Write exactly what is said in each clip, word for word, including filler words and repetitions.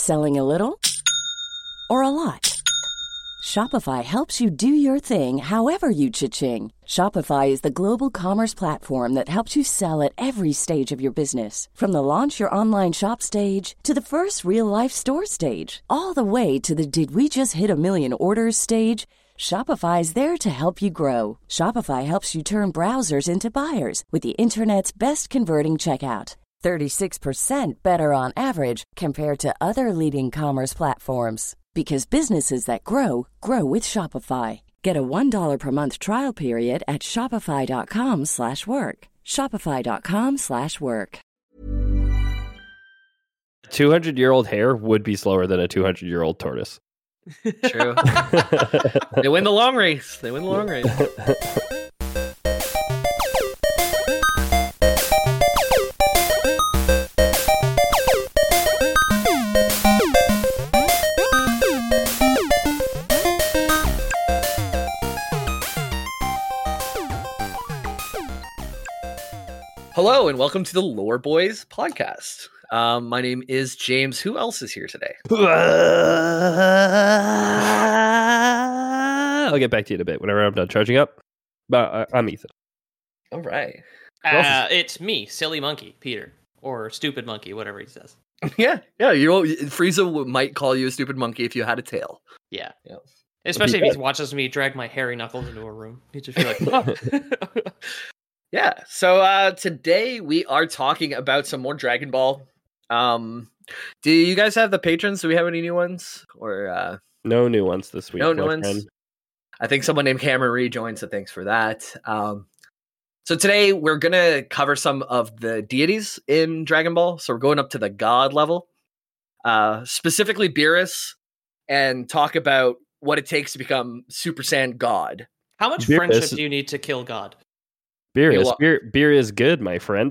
Selling a little or a lot? Shopify helps you do your thing however you cha-ching. Shopify is the global commerce platform that helps you sell at every stage of your business. From the launch your online shop stage to the first real-life store stage, all the way to the did we just hit a million orders stage. Shopify is there to help you grow. Shopify helps you turn browsers into buyers with the internet's best converting checkout. thirty-six percent better on average compared to other leading commerce platforms. Because businesses that grow, grow with Shopify. Get a one dollar per month trial period at shopify.com slash work. Shopify.com slash work. two hundred year old hare would be slower than a two hundred year old tortoise. True. They win the long race. They win the long race. Hello and welcome to the Lore Boys podcast. Um, my name is James. Who else is here today? I'll get back to you in a bit whenever I'm done charging up. But uh, I'm Ethan. All right. Uh, it's me, Silly Monkey, Peter, or Stupid Monkey, whatever he says. Yeah, yeah. You know, Frieza might call you a stupid monkey if you had a tail. Yeah, yeah. Especially if he watches me drag my hairy knuckles into a room. He'd just be like, oh. Yeah, so uh, today we are talking about some more Dragon Ball. Um, do you guys have the patrons? Do we have any new ones? Or uh, no new ones this week? No new ones. Friend. I think someone named Cameron rejoined, so thanks for that. Um, so today we're gonna cover some of the deities in Dragon Ball. So we're going up to the God level, uh, specifically Beerus, and talk about what it takes to become Super Saiyan God. How much Beerus. friendship do you need to kill God? Beer is beer, beer is good, my friend.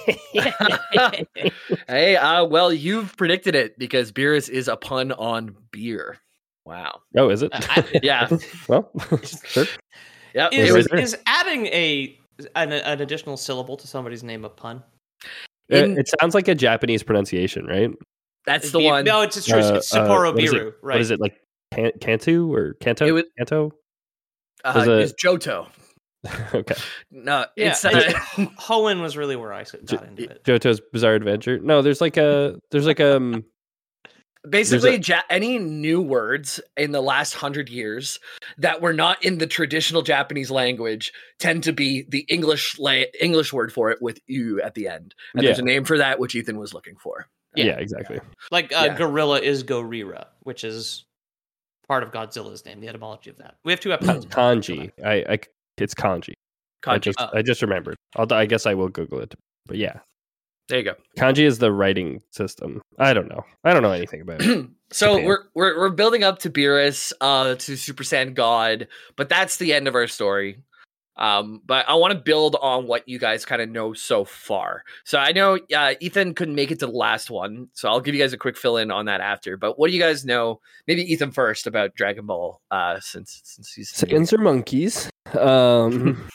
Hey, uh, well, you've predicted it because Beerus is a pun on beer. Wow. Oh, is it? Uh, I, yeah. Well, sure. Yep. Is, was, is adding a an, an additional syllable to somebody's name a pun? In, it, it sounds like a Japanese pronunciation, right? That's the be, one. No, it's true. Uh, it's Sapporo uh, Biru, it, right? What is it, like can, Kanto or Kanto? It was, Kanto? Uh, a... It's Johto. Okay. No, yeah, it's uh, Hoenn was really where I got J- into it. Johto's Bizarre Adventure. No, there's like a there's like um basically a... ja- any new words in the last hundred years that were not in the traditional Japanese language tend to be the English la- English word for it with "u" at the end. And yeah. there's a name for that, which Ethan was looking for. Yeah, yeah exactly. Like uh, yeah. gorilla is Gorira, which is part of Godzilla's name. The etymology of that. We have two episodes. Kanji. I, I it's kanji. Kanji. I just oh. I just remembered. I'll, I guess I will Google it. But yeah, there you go. Kanji is the writing system. I don't know. I don't know anything about it. So Japan. we're we're we're building up to Beerus, uh, to Super Saiyan God, but that's the end of our story. Um, but I want to build on what you guys kind of know so far. So I know uh, Ethan couldn't make it to the last one, so I'll give you guys a quick fill in on that after. But what do you guys know? Maybe Ethan first about Dragon Ball, uh, since since he's Saiyans are monkeys. Um,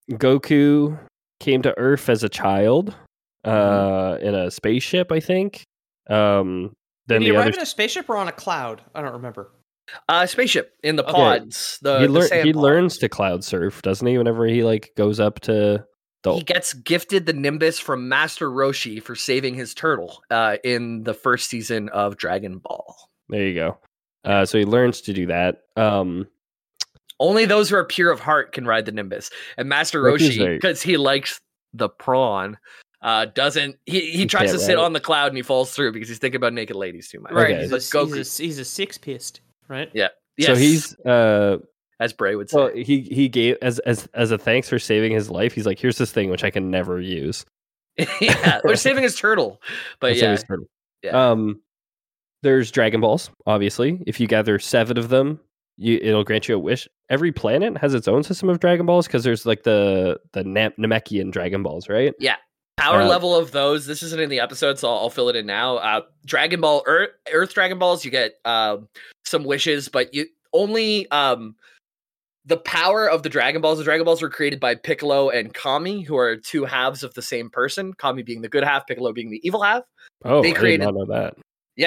Goku came to Earth as a child, uh, in a spaceship, I think. Um, then Did he the arrive other... in a spaceship or on a cloud? I don't remember. Uh, spaceship in the Okay. pods. The, he, the lear- sand he pod. learns to cloud surf, doesn't he? Whenever he like goes up to the He gets gifted the Nimbus from Master Roshi for saving his turtle uh, in the first season of Dragon Ball. there you go. Uh, so he learns to do that. Um, Only those who are pure of heart can ride the Nimbus. And Master Rocky's Roshi, very- because he likes the prawn, uh, doesn't. He, he, He tries to can't sit ride it. on the cloud and he falls through because he's thinking about naked ladies too much. Right. Okay. He's, But a, Goku, he's, a, he's a six pissed, right? yeah. Yes. So he's uh, as Bray would say. well, he he gave as as as a thanks for saving his life. He's like, here's this thing which I can never use. yeah, we're saving his turtle. But I'll save yeah, his turtle. yeah. Um, there's Dragon Balls. Obviously, if you gather seven of them, you it'll grant you a wish. Every planet has its own system of Dragon Balls because there's like the the Nam- Namekian Dragon Balls, right? Yeah. Power Uh, level of those. This isn't in the episode, so I'll, I'll fill it in now. Uh, Dragon Ball Earth, Earth Dragon Balls, you get um, some wishes, but you only um, the power of the Dragon Balls. The Dragon Balls were created by Piccolo and Kami, who are two halves of the same person. Kami being the good half, Piccolo being the evil half. Oh, They I created- did not know that.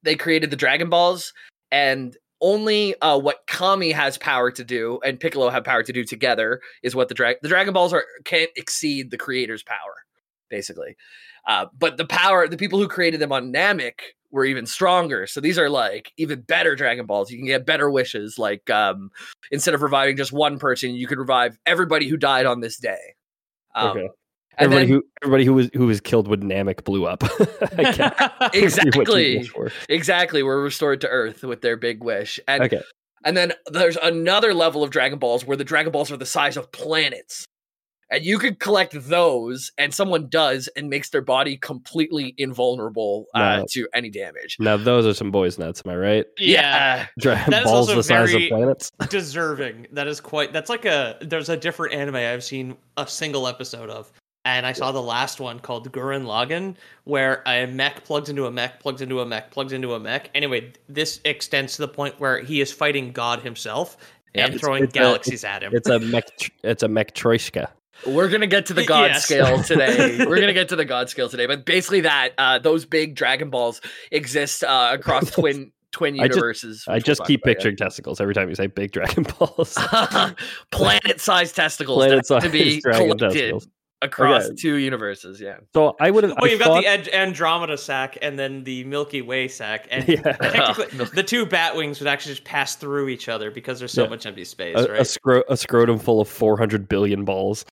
they created the Dragon Balls, and only uh, what Kami has power to do and Piccolo have power to do together is what the drag the Dragon Balls are can't exceed the creator's power, basically. Uh, but the power, the people who created them on Namek were even stronger. So these are like even better Dragon Balls. You can get better wishes. Like um, instead of reviving just one person, you could revive everybody who died on this day. Um, Okay. And Everybody then, who everybody who was who was killed when Namek blew up. I can't see what you exactly, wish for. exactly, were restored to Earth with their big wish. And Okay. and then there's another level of Dragon Balls where the Dragon Balls are the size of planets. And you could collect those, and someone does, and makes their body completely invulnerable uh, Wow. to any damage. Now those are some boys nuts, am I right? Yeah. Dragon That is Balls also the size of very- planets. Deserving. That is quite. That's like a. There's a different anime I've seen a single episode of, and I saw the last one called Gurren Lagann, where a mech plugs into a mech, plugs into a mech, plugs into a mech. Anyway, this extends to the point where he is fighting God himself Yep. and It's- throwing it's a- galaxies at him. It's a mech. It's a mech troishka. We're gonna get to the God Yes. scale today. We're gonna get to the God scale today. But basically, that uh, those big Dragon Balls exist uh, across twin twin I just- universes. I which just we'll keep talk about, picturing testicles every time you say big Dragon Balls. yeah. Planet-sized testicles that have to Planet-sized be dragon collected testicles. across Okay. two universes. Yeah. So I would have. Well, I you've got thought- the Ad- Andromeda sack and then the Milky Way sack, and Yeah. technically, the two bat wings would actually just pass through each other because there's so Yeah. much empty space, a, right? a, scro- a scrotum full of four hundred billion balls.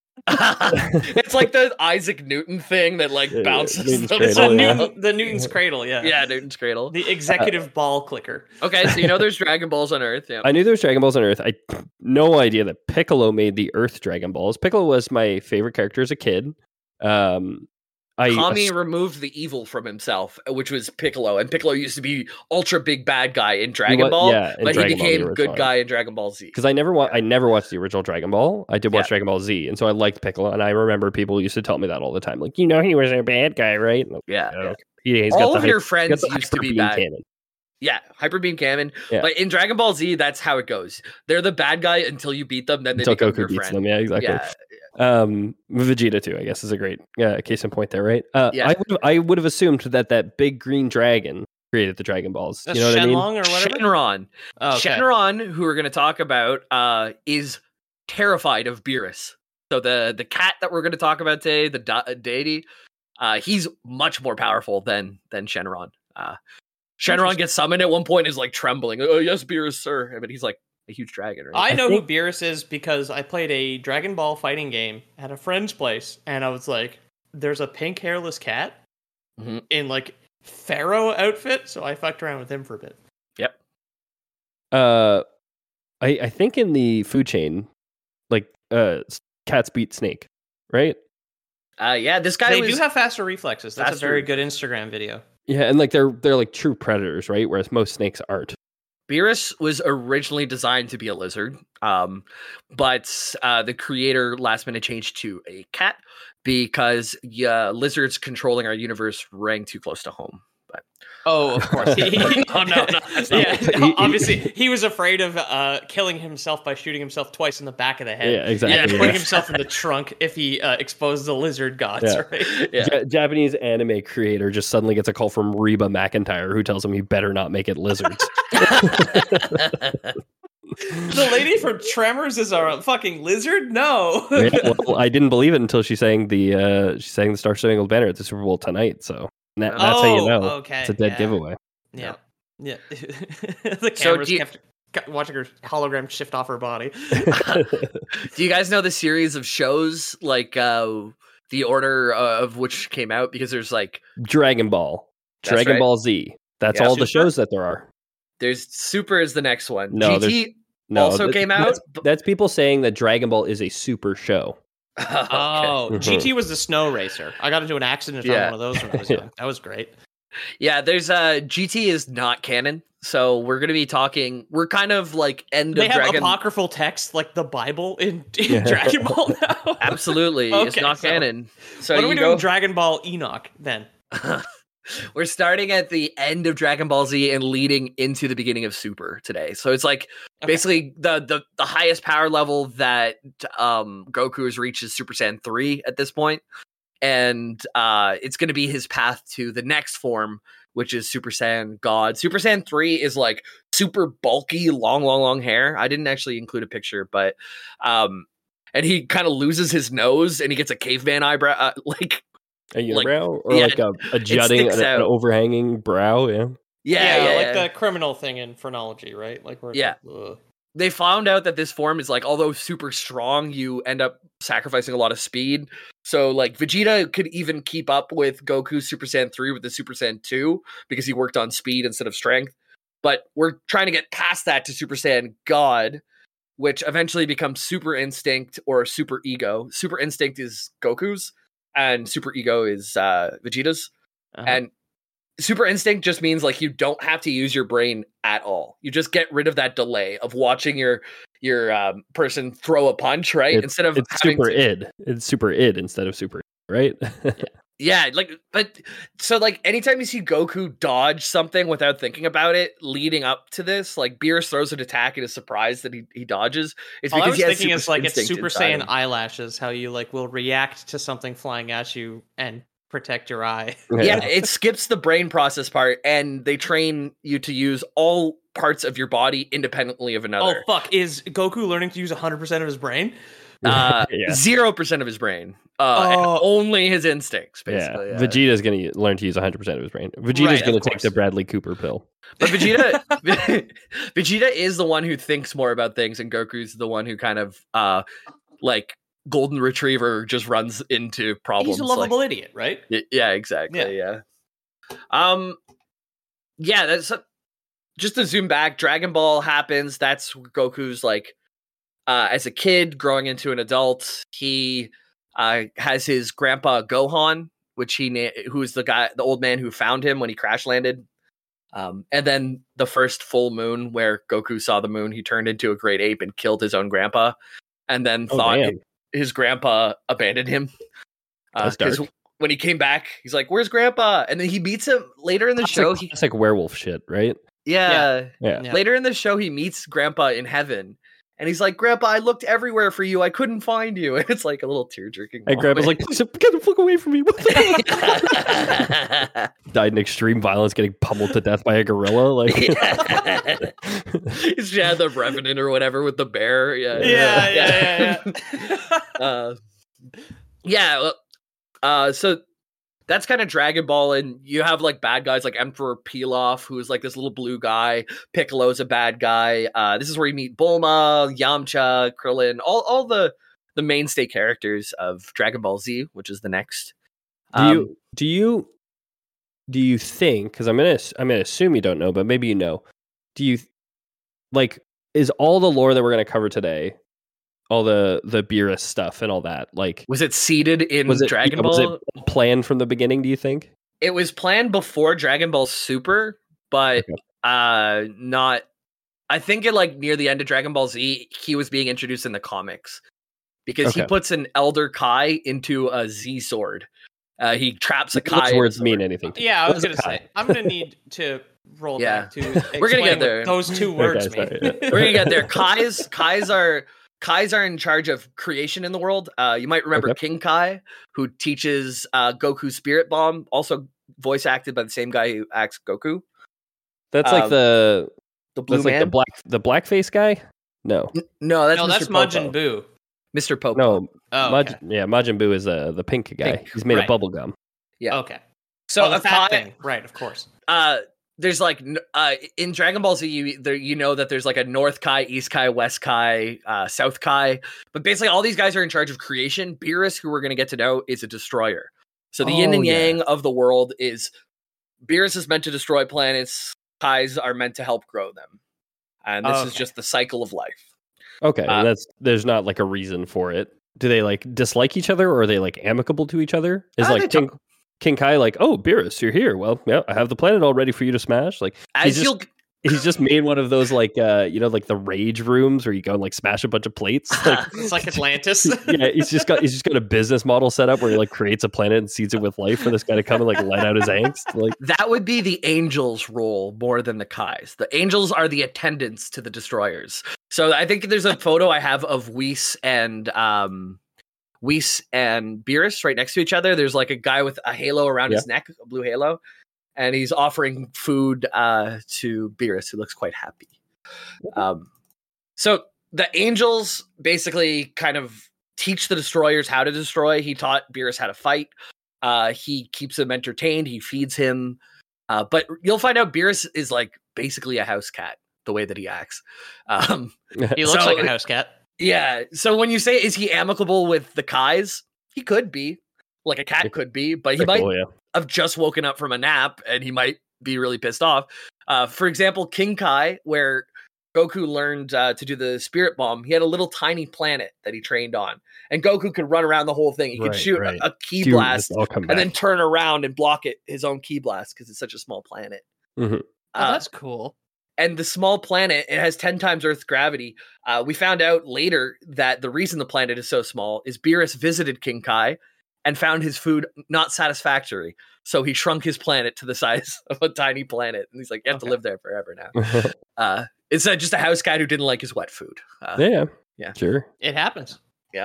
It's like the Isaac Newton thing that like Yeah, yeah, bounces. Newton's them cradle, So somehow. yeah. Newton, the Newton's cradle, yeah. Yeah, Newton's cradle. The executive ball clicker. Okay, so you know there's Dragon Balls on Earth. Yeah. I knew there was Dragon Balls on Earth. I no idea that Piccolo made the Earth Dragon Balls. Piccolo was my favorite character as a kid. Um, I Kami ass- removed the evil from himself, which was Piccolo, and Piccolo used to be ultra big bad guy in he Dragon wa- Ball, yeah, in but Dragon he Ball, the became good original. guy in Dragon Ball Z. because I never wa- I never watched the original Dragon Ball. I did watch Yeah. Dragon Ball Z, and so I liked Piccolo. And I remember people used to tell me that all the time, like, you know, he was a bad guy, right? And I was Yeah, like, yeah. "Okay." He, he's All got of the your hy- friends he's got the used to hyper be beam bad. cannon. Yeah, Hyper Beam Cannon. Yeah. But in Dragon Ball Z, that's how it goes. They're the bad guy until you beat them, then they Until become Goku your beats friend. them, yeah, exactly. Yeah, Um, Vegeta too, I guess, is a great uh, case in point there, right? Uh, Yeah. I would have, I would have assumed that that big green dragon created the Dragon Balls. That's You know what I mean? Shenlong or whatever? Shenron. Oh, okay. Shenron, who we're going to talk about, uh, is terrified of Beerus. So the the cat that we're going to talk about today, the da- deity, uh, he's much more powerful than than Shenron. Uh, Shenron gets summoned at one point, and is like trembling. Oh yes, Beerus, sir. I mean, he's like a huge dragon, right? I know think- who Beerus is because I played a Dragon Ball fighting game at a friend's place, and I was like, "There's a pink hairless cat Mhm. in like pharaoh outfit," so I fucked around with him for a bit. Yep. Uh, I I think in the food chain, like uh, s- cats beat snake, right? Uh, yeah, this guy They was. do have faster reflexes. That's Faster- a very good Instagram video. Yeah, and like they're they're like true predators, right? Whereas most snakes aren't. Beerus was originally designed to be a lizard, um, but uh, the creator last minute changed to a cat because yeah, lizards controlling our universe rang too close to home. But Oh, of course. He, he- No, no, no, that's not yeah, what- He- obviously, he was afraid of uh, killing himself by shooting himself twice in the back of the head. Yeah, exactly. And Yeah. putting yeah. himself in the trunk if he uh, exposed the lizard gods, Yeah. right? yeah. Ja- Japanese anime creator just suddenly gets a call from Reba McEntire, who tells him he better not make it lizards. The lady from Tremors is a fucking lizard? No. Yeah, well, I didn't believe it until she sang the uh, she sang the Star Spangled Banner at the Super Bowl tonight. So that, that's how you Oh, know okay, it's a dead yeah. giveaway. Yeah. Yeah. The So cameras do you- kept kept watching her hologram shift off her body. Do you guys know the series of shows like uh, the order of which came out? Because there's like Dragon Ball, That's Dragon right. Ball Z. That's Yeah. all the Super? shows that there are. there's Super is the next one. No, G T No, also that- came out. That's, but- that's people saying that Dragon Ball is a super show. Okay. Oh, Mhm. G T was the snow racer. I got into an accident Yeah. on one of those when I was Yeah. young. That was great. Yeah, there's uh G T is not canon, so we're gonna be talking. We're kind of like end They of have Dragon. apocryphal text like the Bible in, in Yeah. Dragon Ball now. Absolutely, it's Okay, not so- canon. So what are we you doing? go. Dragon Ball Enoch then? We're starting at the end of Dragon Ball Z and leading into the beginning of Super today. So it's like Okay. basically the, the the highest power level that um Goku has reached is Super Saiyan three at this point. And uh it's going to be his path to the next form, which is Super Saiyan God. Super Saiyan three is like super bulky, long, long, long hair. I didn't actually include a picture, but um, and he kind of loses his nose and he gets a caveman eyebrow, uh, like A unibrow like, or yeah, like a, a jutting, sticks an, an out. overhanging brow. Yeah. Yeah, yeah, yeah, like yeah. the criminal thing in Phrenology, right? Like, where it's Yeah. like, ugh. They found out that this form is like, although super strong, you end up sacrificing a lot of speed. So like Vegeta could even keep up with Goku's Super Saiyan three with the Super Saiyan two because he worked on speed instead of strength. But we're trying to get past that to Super Saiyan God, which eventually becomes Super Instinct or Super Ego. Super Instinct is Goku's and Super Ego is uh, Vegeta's. Uh-huh. And Super Instinct just means like you don't have to use your brain at all. You just get rid of that delay of watching your your um, person throw a punch, right? It's, instead of it's having super to, id. It's super id instead of super, right? yeah, like but so like anytime you see Goku dodge something without thinking about it, leading up to this, like Beerus throws an attack and is surprised that he, he dodges. It's All because I was he has thinking Super is like it's Instinct Super inside Saiyan him. eyelashes, how you like will react to something flying at you and protect your eye. Yeah, it skips the brain process part, and they train you to use all parts of your body independently of Oh another. fuck! Is Goku learning to use one hundred percent of his brain? Uh, Yeah. Zero percent of his brain, uh, and Oh. only his instincts, Yeah, basically. Yeah. Vegeta's going to learn to use one hundred percent of his brain. Vegeta's Right, going to of take course. the Bradley Cooper pill. But Vegeta, Vegeta is the one who thinks more about things, and Goku's the one who kind of, uh, like golden retriever, just runs into problems. He's a like- lovable idiot, right? Y- yeah, exactly. Yeah. Um. Yeah, that's just to zoom back. Dragon Ball happens. That's Goku's like, uh, as a kid growing into an adult. He uh has his grandpa Gohan, which he na- who's the guy, the old man who found him when he crash landed. Um, and then the first full moon where Goku saw the moon, he turned into a great ape and killed his own grandpa, and then Oh, thought damn. his grandpa abandoned him. Uh, That's 'cause dark. when he came back, he's like, "Where's Grandpa?" And then he meets him later in the That's show. like, He, that's like werewolf shit, right? yeah, Yeah. Yeah. later in the show, he meets Grandpa in heaven, and he's like, "Grandpa, I looked everywhere for you. I couldn't find you." And it's like a little tear jerking. And Grandpa's like, "Please, get the fuck away from me." What the fuck? Died in extreme violence, getting pummeled to death by a gorilla. Like, He's yeah, the Revenant or whatever with the bear. Yeah, Yeah, yeah, yeah, yeah. uh, yeah. well, Uh, so that's kind of Dragon Ball, and you have like bad guys like Emperor Pilaf, who's like this little blue guy. Piccolo's a bad guy. Uh, this is where you meet Bulma, Yamcha, Krillin, all all the the mainstay characters of Dragon Ball Z, which is the next. do Um, you do you do you think? Because I'm gonna I'm gonna assume you don't know, but maybe you know. Do you like is all the lore that we're gonna cover today, all the the Beerus stuff and all that, like was it seeded in was it Dragon yeah, Ball? was it planned from the beginning? Do you think? It was planned before Dragon Ball Super, but Okay. uh not I think it like near the end of Dragon Ball Z, he was being introduced in the comics. Because he Okay. puts an Elder Kai into a Z sword. Uh, he traps a None of Kai. those in a words sword. mean anything. to me. Yeah, I What was is a gonna Kai? say I'm gonna need to roll Yeah. back to We're gonna get explain what there. those two words Okay, mean. sorry. We're gonna get there. Kai's Kai's are Kai's are in charge of creation in the world. Uh, you might remember Okay. King Kai, who teaches uh, Goku Spirit Bomb, also voice acted by the same guy who acts Goku. That's like Um, the The blue that's like man. the black the blackface guy. No, no, that's no, that's Mister Popo. Majin Buu. Mister Popo. no, Oh, Maj- okay. yeah, Majin Buu is uh, the pink guy. Pink. He's made Right. of bubble gum. Yeah. Okay. So oh, the a fat Kai, thing, right? Of course. uh, there's like n- uh, in Dragon Ball Z, you there you know that there's like a North Kai, East Kai, West Kai, uh, South Kai, but basically all these guys are in charge of creation. Beerus, who we're gonna get to know, is a destroyer. So the yin Oh, and yeah. yang of the world is Beerus is meant to destroy planets. Kais are meant to help grow them, and this is Okay. just the cycle of life. Okay, Uh, that's there's not like a reason for it. Do they like dislike each other, or are they like amicable to each other? Is Uh, they like King, talk- King Kai like, oh, Beerus, you're here. Well, yeah, I have the planet all ready for you to smash. Like As he's just you'll he's just made one of those like uh you know like the rage rooms where you go and like smash a bunch of plates. Like, It's like Atlantis. yeah, he's just got he's just got a business model set up where he like creates a planet and seeds it with life for this guy to come and like let out his angst. Like that would be the angels' role more than the Kais. The angels are the attendants to the destroyers. So I think there's a photo I have of Whis and um, Whis and Beerus right next to each other. There's like a guy with a halo around his neck, a blue halo, and he's offering food uh, to Beerus, who looks quite happy. Um, so the angels basically kind of teach the destroyers how to destroy. He taught Beerus how to fight. Uh, he keeps him entertained. He feeds him. Uh, but you'll find out Beerus is like basically a house cat, the way that he acts. Um, He looks so- like a house cat. yeah. So when you say, is he amicable with the Kais? He could be. Like a cat could be, but he might Cool, yeah. have just woken up from a nap and he might be really pissed off. Uh, for example, King Kai, where Goku learned uh, to do the spirit bomb, he had a little tiny planet that he trained on. And Goku could run around the whole thing. He could Right, shoot right. a, a key Dude, blast I'll come back. and then turn around and block it his own key blast because it's such a small planet. Mhm. Oh, Uh, that's cool. and the small planet, it has ten times Earth's gravity. Uh, we found out later that the reason the planet is so small is Beerus visited King Kai and found his food not satisfactory. So he shrunk his planet to the size of a tiny planet. And he's like, you have Okay. to live there forever now. Uh, it's uh, just a house cat who didn't like his wet food. Uh, yeah, yeah. sure. It happens.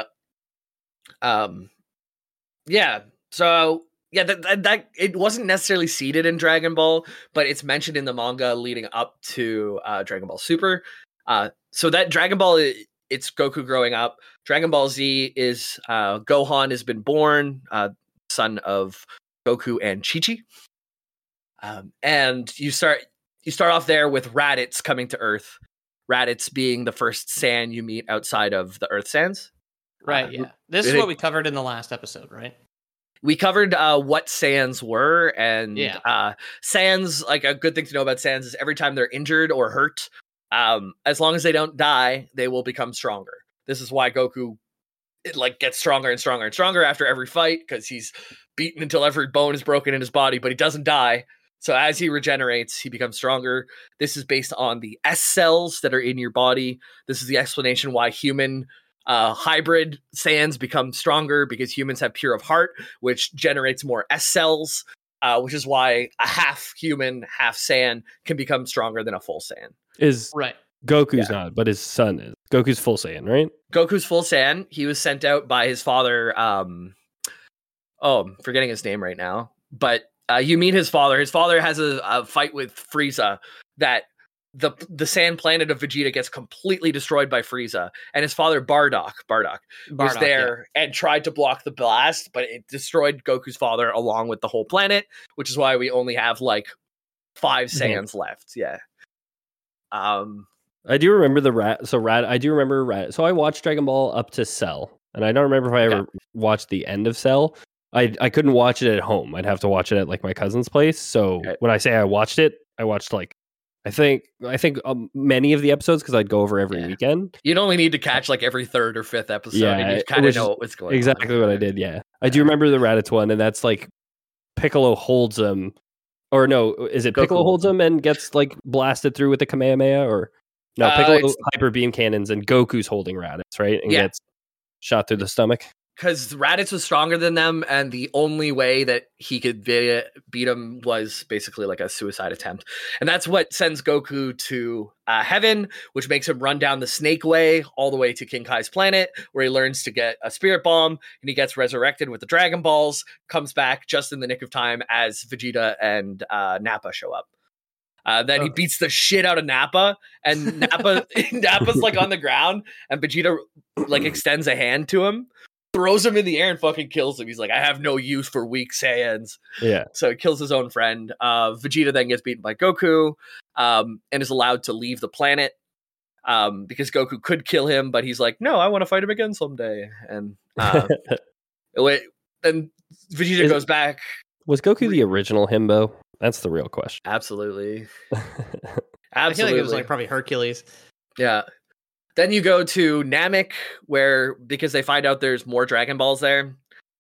Um, yeah. So yeah, that, that that it wasn't necessarily seeded in Dragon Ball, but it's mentioned in the manga leading up to uh, Dragon Ball Super. Uh, so that Dragon Ball, i- it's Goku growing up. Dragon Ball Z is uh, Gohan has been born, uh, son of Goku and Chi Chi. Um, and you start you start off there with Raditz coming to Earth. Raditz being the first Saiyan you meet outside of the Earth Saiyans. Right, Uh, yeah. This is they- what we covered in the last episode, right? We covered uh, what Saiyans were, and Yeah. uh, Saiyans, like a good thing to know about Saiyans is every time they're injured or hurt, um, as long as they don't die, they will become stronger. This is why Goku it, like gets stronger and stronger and stronger after every fight because he's beaten until every bone is broken in his body, but he doesn't die. So as he regenerates, he becomes stronger. This is based on the S cells that are in your body. This is the explanation why human uh, hybrid Saiyans become stronger because humans have pure of heart, which generates more S cells, uh, which is why a half human, half Saiyan can become stronger than a full Saiyan. Is Right. Goku's Yeah. not, but his son is. Goku's full Saiyan, right? Goku's full Saiyan. He was sent out by his father. Um, oh, I'm forgetting his name right now. But uh, you meet his father. His father has a, a fight with Frieza that the the sand planet of Vegeta gets completely destroyed by Frieza. And his father, Bardock, Bardock, was Bardock, there and tried to block the blast, but it destroyed Goku's father along with the whole planet, which is why we only have like five Mhm. Saiyans left. Yeah. Um. I do remember the rat. So rat. I do remember rat. So I watched Dragon Ball up to Cell, and I don't remember if I ever watched the end of Cell. I I couldn't watch it at home. I'd have to watch it at like my cousin's place. So Okay. when I say I watched it, I watched like I think I think um, many of the episodes because I'd go over every Yeah. weekend. You'd only need to catch like every third or fifth episode, Yeah, and you it kind of was know just what was going Exactly on. what I did. Yeah, I do remember the Raditz one, and that's like Piccolo holds him, or no, is it Goku Piccolo holds holds him and gets like blasted through with the Kamehameha, or no? Uh, Piccolo it's- hyper beam cannons, and Goku's holding Raditz, right? And Yeah. gets shot through the stomach. Because Raditz was stronger than them, and the only way that he could be- beat him was basically like a suicide attempt. And that's what sends Goku to uh, heaven, which makes him run down the Snake Way all the way to King Kai's planet, where he learns to get a spirit bomb, and he gets resurrected with the Dragon Balls, comes back just in the nick of time as Vegeta and uh, Nappa show up. Uh, then he Oh. beats the shit out of Nappa, and Nappa Nappa's like on the ground, and Vegeta like extends a hand to him, throws him in the air, and fucking kills him. He's like, I have no use for weak Saiyans. Yeah, So he kills his own friend. Uh, Vegeta then gets beaten by Goku, um, and is allowed to leave the planet um, because Goku could kill him, but he's like, no, I want to fight him again someday. And uh, wait, then Vegeta Is- goes back. was Goku the original himbo? That's the real question. Absolutely, I feel absolutely. like it was like probably Hercules. Yeah. Then you go to Namek, where because they find out there's more Dragon Balls there,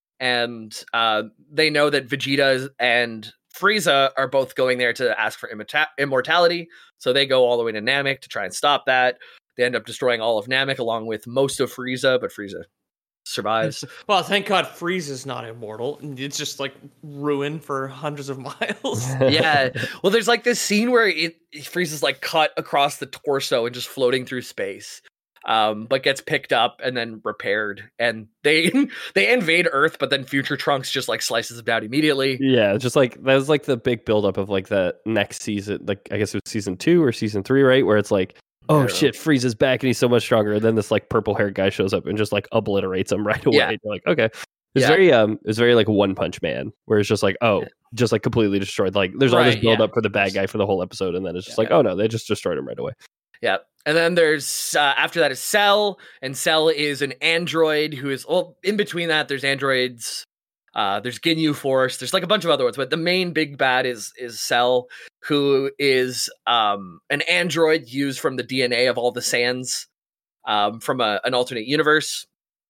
and uh, they know that Vegeta and Frieza are both going there to ask for immorta- immortality. So they go all the way to Namek to try and stop that. They end up destroying all of Namek along with most of Frieza, but Frieza survives. Well, thank God Frieza's not immortal. It's just like ruined for hundreds of miles. Yeah. Well, there's like this scene where it Frieza's like cut across the torso and just floating through space. um, but gets picked up and then repaired. And they they invade Earth, but then Future Trunks just like slices them down immediately. Yeah, just like that was like the big buildup of like the next season. Like I guess it was season two or season three, right? Where it's like, oh shit, Frieza's back and he's so much stronger. And then this like purple haired guy shows up and just like obliterates him right away. Yeah. You're like, okay. It's Yeah. very um it's very like One Punch Man, where it's just like, oh, just like completely destroyed. Like there's all this Right, build yeah. up for the bad guy for the whole episode, and then it's just Yeah. like, oh no, they just destroyed him right away. Yeah. And then there's uh, after that is Cell, and Cell is an android who is well in between that there's androids. Uh, there's Ginyu Force. There's like a bunch of other ones, but the main big bad is is Cell, who is um, an android used from the D N A of all the Saiyans um, from a, an alternate universe.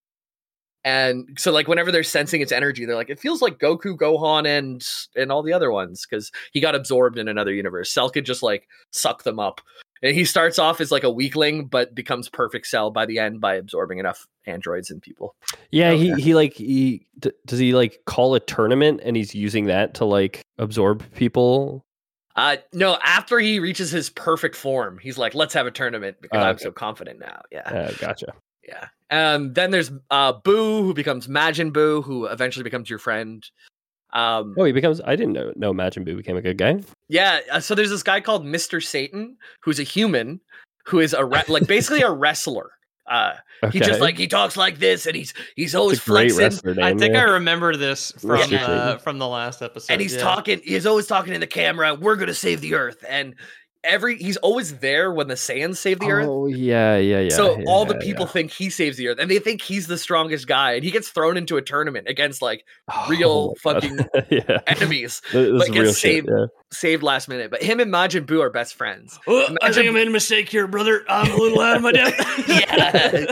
And so, like, whenever they're sensing its energy, they're like, it feels like Goku, Gohan, and and all the other ones because he got absorbed in another universe. Cell could just like suck them up. And he starts off as like a weakling, but becomes perfect Cell by the end by absorbing enough androids and people. Yeah, Okay. he he like he d- does he like call a tournament and he's using that to like absorb people. Uh, no, after he reaches his perfect form, he's like, let's have a tournament because Oh, I'm okay. so confident now. Yeah. Uh, gotcha. Yeah. Um, then there's uh, Boo, who becomes Majin Buu, who eventually becomes your friend. Um, Oh, he becomes. I didn't know. No, Majin Buu became a good guy. Yeah, uh, so there's this guy called Mister Satan, who's a human, who is a re- like basically a wrestler. Uh, Okay. He just like he talks like this, and he's he's always It's a great flexing, wrestler name. I think yeah. I remember this from Mister uh, Satan. from the last episode. and he's yeah. talking. He's always talking in the camera. We're gonna save the Earth, and every he's always there when the Saiyans save the Earth. Oh yeah, yeah, yeah. So yeah, all the yeah. people think he saves the Earth, and they think he's the strongest guy, and he gets thrown into a tournament against like Oh, real my God. fucking yeah. enemies, This but is gets real shit. saved- Yeah. saved last minute. But him and Majin Buu are best friends. Oh, I Imagine- think I made a mistake here, brother. I'm a little out of my depth. Yeah.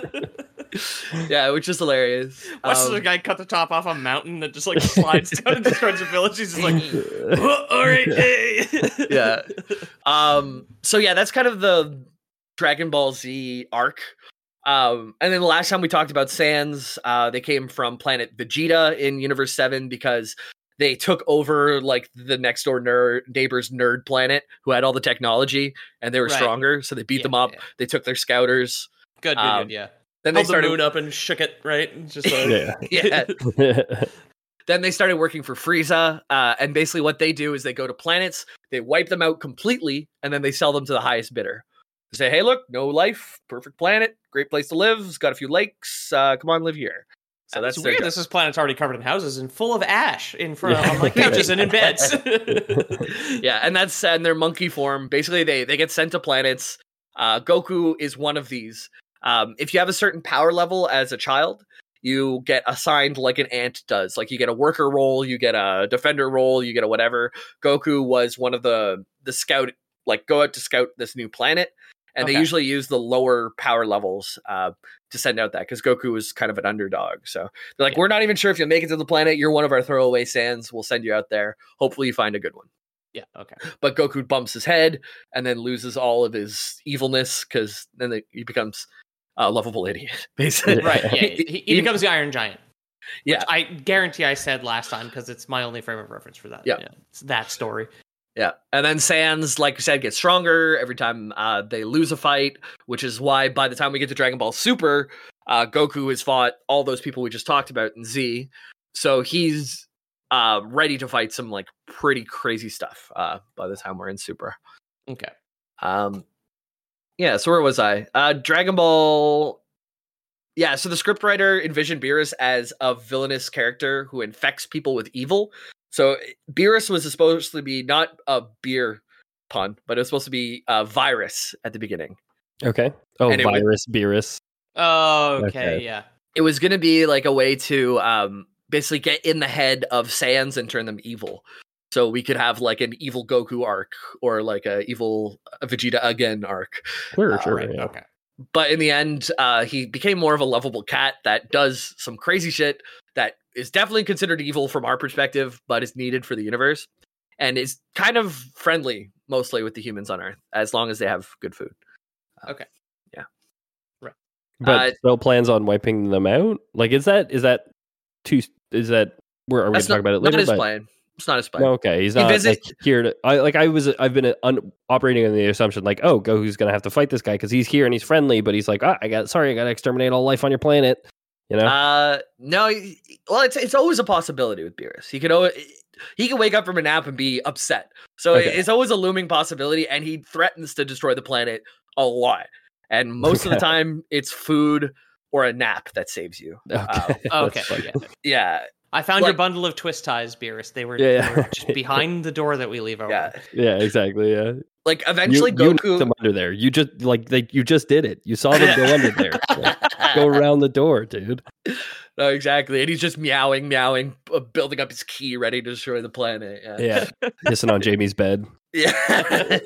Yeah, which is hilarious. Watch Um, the guy cut the top off a mountain that just like slides down and destroys the village. He's just like, "Oh, all right, hey. yeah. Um. So yeah, that's kind of the Dragon Ball Z arc. Um. And then the last time we talked about Saiyans, uh, they came from planet Vegeta in Universe Seven because they took over like the next door nerd neighbor's nerd planet who had all the technology and they were Right. stronger, so they beat Yeah, them up. yeah. They took their scouters. Good, good, Um, good, yeah. Then Held they started. the moon up and shook it, right? And Just like, Yeah. Yeah. Then they started working for Frieza, uh, and basically what they do is they go to planets, they wipe them out completely, and then they sell them to the highest bidder. They say, "Hey, look, no life, perfect planet, great place to live. It's got a few lakes. Uh, come on, live here." So that's it's their weird. job. This is planet's already covered in houses and full of ash in front of on like couches and in beds. Yeah, and that's and their monkey form. Basically, they they get sent to planets. Uh, Goku is one of these. Um, if you have a certain power level as a child, you get assigned like an ant does. Like you get a worker role, you get a defender role, you get a whatever. Goku was one of the the scout, like go out to scout this new planet, and they Okay. usually use the lower power levels uh, to send out that because Goku was kind of an underdog. So they're like, Yeah. we're not even sure if you'll make it to the planet. You're one of our throwaway Saiyans. We'll send you out there. Hopefully, you find a good one. Yeah, okay. But Goku bumps his head and then loses all of his evilness because then they, he becomes a lovable idiot, basically. Right, yeah. He, he becomes the Iron Giant. Yeah. Which I guarantee I said last time because it's my only frame of reference for that. Yeah. It's that story. Yeah. And then Saiyans, like I said, get stronger every time uh, they lose a fight, which is why by the time we get to Dragon Ball Super, uh, Goku has fought all those people we just talked about in Z. So he's uh, ready to fight some like pretty crazy stuff uh, by the time we're in Super. Okay. Um, yeah, so where was I? Uh, Dragon Ball. Yeah, so the scriptwriter envisioned Beerus as a villainous character who infects people with evil. So Beerus was supposed to be not a beer pun, but it was supposed to be a virus at the beginning. Okay. Oh, And it was- virus, Beerus. Oh, okay, Okay. yeah. It was going to be like a way to um, basically get in the head of Saiyans and turn them evil. So we could have like an evil Goku arc or like a evil Vegeta again arc. Sure, Uh, sure. Right, yeah. okay. But in the end, uh, he became more of a lovable cat that does some crazy shit that is definitely considered evil from our perspective, but is needed for the universe. And is kind of friendly, mostly with the humans on Earth, as long as they have good food. Okay. But Uh, still plans on wiping them out. Like, is that is that too? Is that where are we going That's to talk not, about it not later? his But- plan. It's not a spy. No, okay, he's He not visit- like here to. I like I was. I've been un, operating on the assumption like, oh, Goku's gonna have to fight this guy because he's here and he's friendly, but he's like, ah, I got sorry, I got to exterminate all life on your planet. You know? Uh, no. he- Well, it's it's always a possibility with Beerus. He could always, he could wake up from a nap and be upset. So Okay. it's always a looming possibility, and he threatens to destroy the planet a lot. And most of the Okay. time, it's food or a nap that saves you. okay. That's Okay, fine. yeah. Yeah, I found your Like- bundle of twist ties, Beerus. They were, Yeah, they yeah. were just behind the door that we leave open. yeah. Yeah, exactly. Yeah. Like eventually, you, you knocked Goku. them under there. You just like like you just did it. You saw them go under there. Like, go around the door, dude. No, exactly. And he's just meowing, meowing, uh, building up his key, ready to destroy the planet. Yeah. Yeah, hissing on Jamie's bed. Yeah.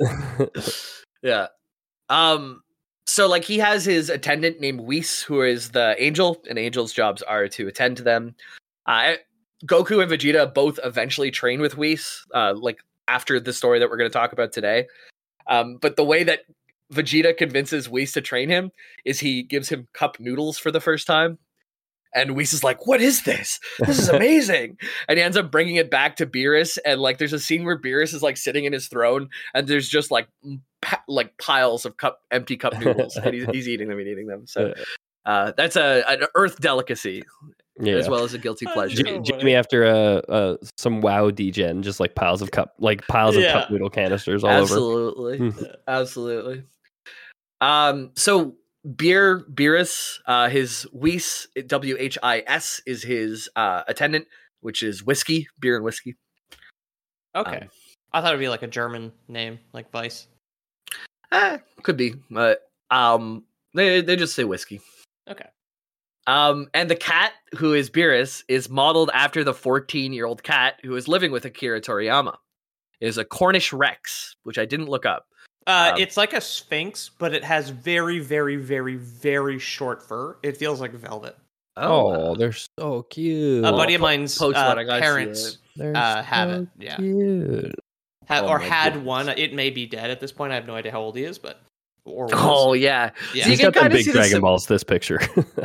yeah. Um, so like he has his attendant named Whis, who is the angel, and angels' jobs are to attend to them. Uh, Goku and Vegeta both eventually train with Whis, uh, like after the story that we're going to talk about today. Um, but the way that Vegeta convinces Whis to train him is he gives him cup noodles for the first time. And Whis is like, what is this? This is amazing. And he ends up bringing it back to Beerus. And like, there's a scene where Beerus is like sitting in his throne and there's just like, pa- like piles of cup, empty cup noodles. And he's, he's eating them and eating them. So uh, that's a an Earth delicacy Yeah. as well as a guilty pleasure. J- Jamie after uh, uh some WoW degen, just like piles of cup, like piles of Yeah. cup noodle canisters all over. Absolutely. Hmm. Absolutely. Um, so Beer Beerus, uh, his Whis, W H I S, is his uh, attendant, which is whiskey, beer and whiskey. Okay. Um, I thought it'd be like a German name, like Vice. Eh, could be, but um, they they just say whiskey. Okay. Um, and the cat, who is Beerus, is modeled after the fourteen-year-old cat who is living with Akira Toriyama. It is a Cornish Rex, which I didn't look up. Uh, Um, it's like a Sphinx, but it has very, very, very, very short fur. It feels like velvet. Oh, they're so cute. A buddy of po- mine's post uh, one, I gotta see parents it. They're uh, have so it. Yeah. cute. Ha- Oh or my had goodness. one. It may be dead at this point. I have no idea how old he is, but or was. Oh yeah, Yeah. So you He's can got them kinda big see the Dragon sim- Balls. This picture.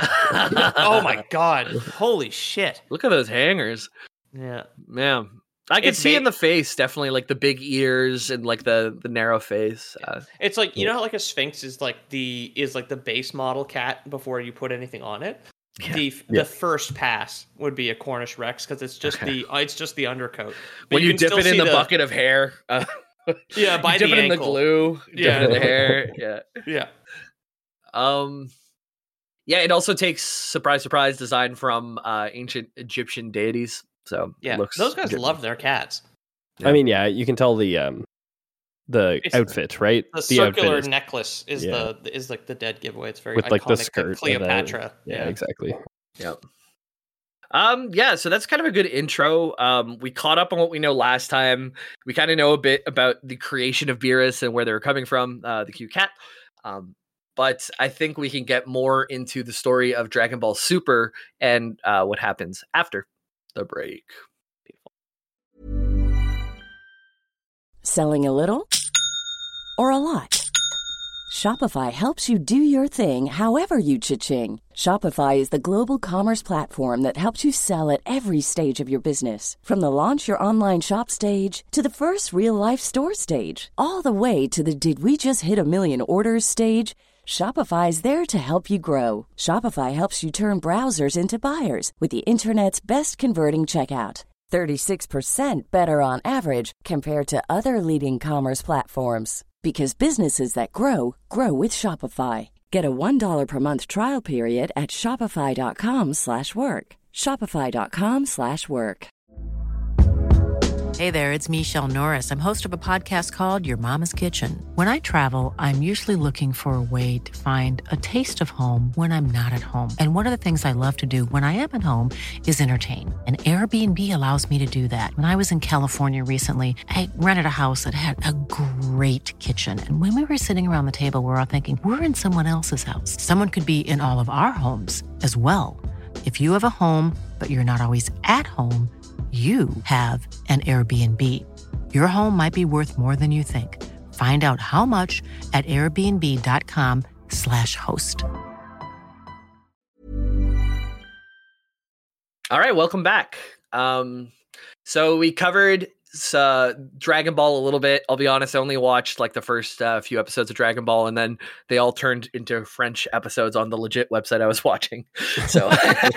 Oh my god! Holy shit! Look at those hangers, Yeah. man. I can It's see ba- in the face definitely like the big ears and like the the narrow face. Uh, It's like you know how like a Sphinx is like the is like the base model cat before you put anything on it. Yeah. The Yeah. the first pass would be a Cornish Rex because it's just Okay. the uh, it's just the undercoat. But when you, can dip still it in see the, bucket of hair, uh, Yeah, by you dip the it in the ankle. glue, dip Yeah. it in the hair. Yeah. Yeah. Um. Yeah, it also takes surprise, surprise design from uh, ancient Egyptian deities. So it Yeah. looks Those guys good. love their cats. I mean, yeah, you can tell the um the It's- outfit, right? The, circular is- necklace is yeah. the is like the dead giveaway. It's very with like the iconic, skirt, and the- Cleopatra. yeah, exactly. Yep. Um, yeah, so that's kind of a good intro. Um, we caught up on what we know last time. We kind of know a bit about the creation of Beerus and where they were coming from, uh, the cute cat. Um, but I think we can get more into the story of Dragon Ball Super and uh, what happens after the break. Selling a little or a lot? Shopify helps you do your thing however you cha-ching. Shopify is the global commerce platform that helps you sell at every stage of your business. From the launch your online shop stage to the first real life store stage, all the way to the did we just hit a million orders stage. Shopify is there to help you grow. Shopify helps you turn browsers into buyers with the internet's best converting checkout. thirty-six percent better on average compared to other leading commerce platforms. Because businesses that grow, grow with Shopify. Get a one dollar per month trial period at shopify.com slash work. Shopify.com slash work. Hey there, it's Michelle Norris. I'm host of a podcast called Your Mama's Kitchen. When I travel, I'm usually looking for a way to find a taste of home when I'm not at home. And one of the things I love to do when I am at home is entertain. And Airbnb allows me to do that. When I was in California recently, I rented a house that had a great kitchen. And when we were sitting around the table, we were all thinking, we're in someone else's house. Someone could be in all of our homes as well. If you have a home, but you're not always at home, you have an Airbnb. Your home might be worth more than you think. Find out how much at airbnb.com slash host. All right, welcome back. Um, So we covered uh, Dragon Ball a little bit. I'll be honest, I only watched like the first uh, few episodes of Dragon Ball, and then they all turned into French episodes on the legit website I was watching. So,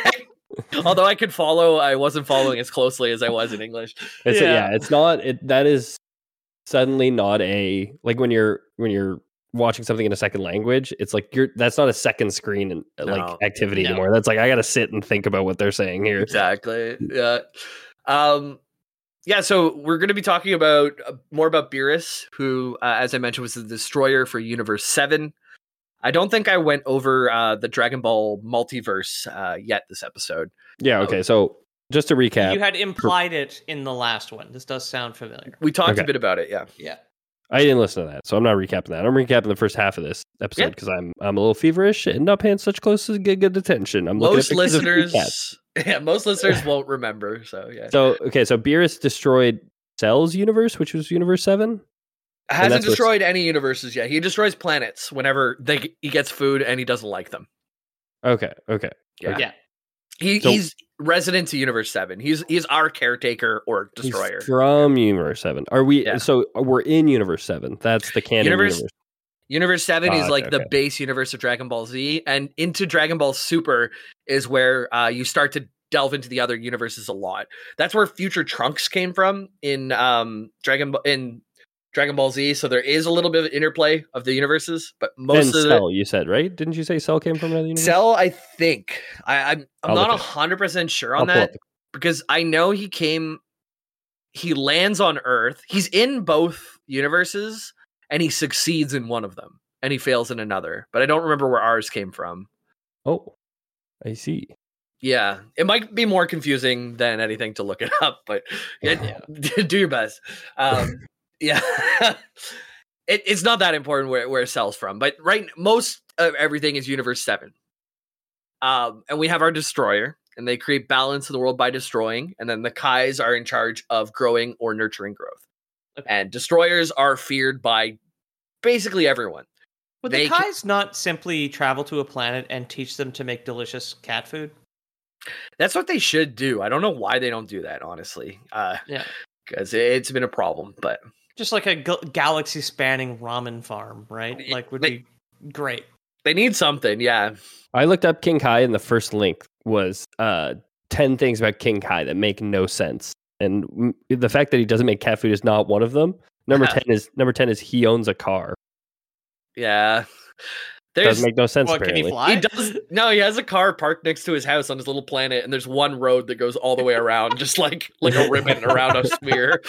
although I could follow, I wasn't following as closely as I was in English. It's Yeah. yeah. It's not. It that is suddenly not a like when you're when you're watching something in a second language. It's like you're that's not a second screen and like No. activity No. anymore. That's like I got to sit and think about what they're saying here. Exactly. Yeah. Um, yeah. So we're going to be talking about uh, more about Beerus, who, uh, as I mentioned, was the destroyer for Universe Seven. I don't think I went over uh, the Dragon Ball multiverse uh, yet this episode. Yeah. Okay. So just to recap, You had implied it in the last one. This does sound familiar. We talked Okay. a bit about it. Yeah. Yeah. I didn't listen to that, so I'm not recapping that. I'm recapping the first half of this episode Yeah. because I'm I'm a little feverish and not paying such close good, good attention. I'm Most looking at pictures of kitty cats. listeners, yeah, most listeners won't remember. So yeah, So okay, so Beerus destroyed Cell's universe, which was Universe Seven. hasn't that's what's- destroyed any universes yet. He destroys planets whenever they he gets food and he doesn't like them. Okay, okay. Yeah, Yeah. He, So- he's resident to Universe Seven. He's he's our caretaker or He's destroyer. from Universe Seven. Are we? Yeah. So we're in Universe Seven. That's the canon Universe- universe. Universe seven Oh, is like okay, the okay. base universe of Dragon Ball Z, and into Dragon Ball Super is where uh, you start to delve into the other universes a lot. That's where Future Trunks came from in um, Dragon Ball in Dragon Ball Z. So there is a little bit of interplay of the universes, but most And of Cell, you said right? Didn't you say Cell came from another the universe? Cell, I think I, I'm I'm I'll not look a it up. hundred percent sure I'll on pull up that because I know he came. He lands on Earth. He's in both universes, and he succeeds in one of them. And he fails in another, but I don't remember where ours came from. Oh, I see. Yeah, it might be more confusing than anything to look it up, but yeah, do your best. Um, yeah, it, it's not that important where where Cell's from, but right, most of everything is Universe Seven. Um, and we have our destroyer, and they create balance in the world by destroying, and then the Kais are in charge of growing or nurturing growth. Okay. And destroyers are feared by basically everyone. Would They the ca- Kais not simply travel to a planet and teach them to make delicious cat food? That's what they should do. I don't know why they don't do that, honestly. Uh, Yeah. because it's been a problem. But Just like a gal- galaxy-spanning ramen farm, right? Y- Like, would they- be great. they need something. Yeah, I looked up King Kai, and the first link was uh, ten things about King Kai that make no sense. And mm, the fact that he doesn't make cat food is not one of them. Number Uh-huh. ten is number ten is he owns a car. yeah. There's Doesn't make no sense. What, can he apparently, fly? he does no. He has a car parked next to his house on his little planet, and there's one road that goes all the way around, just like like a ribbon around a sphere.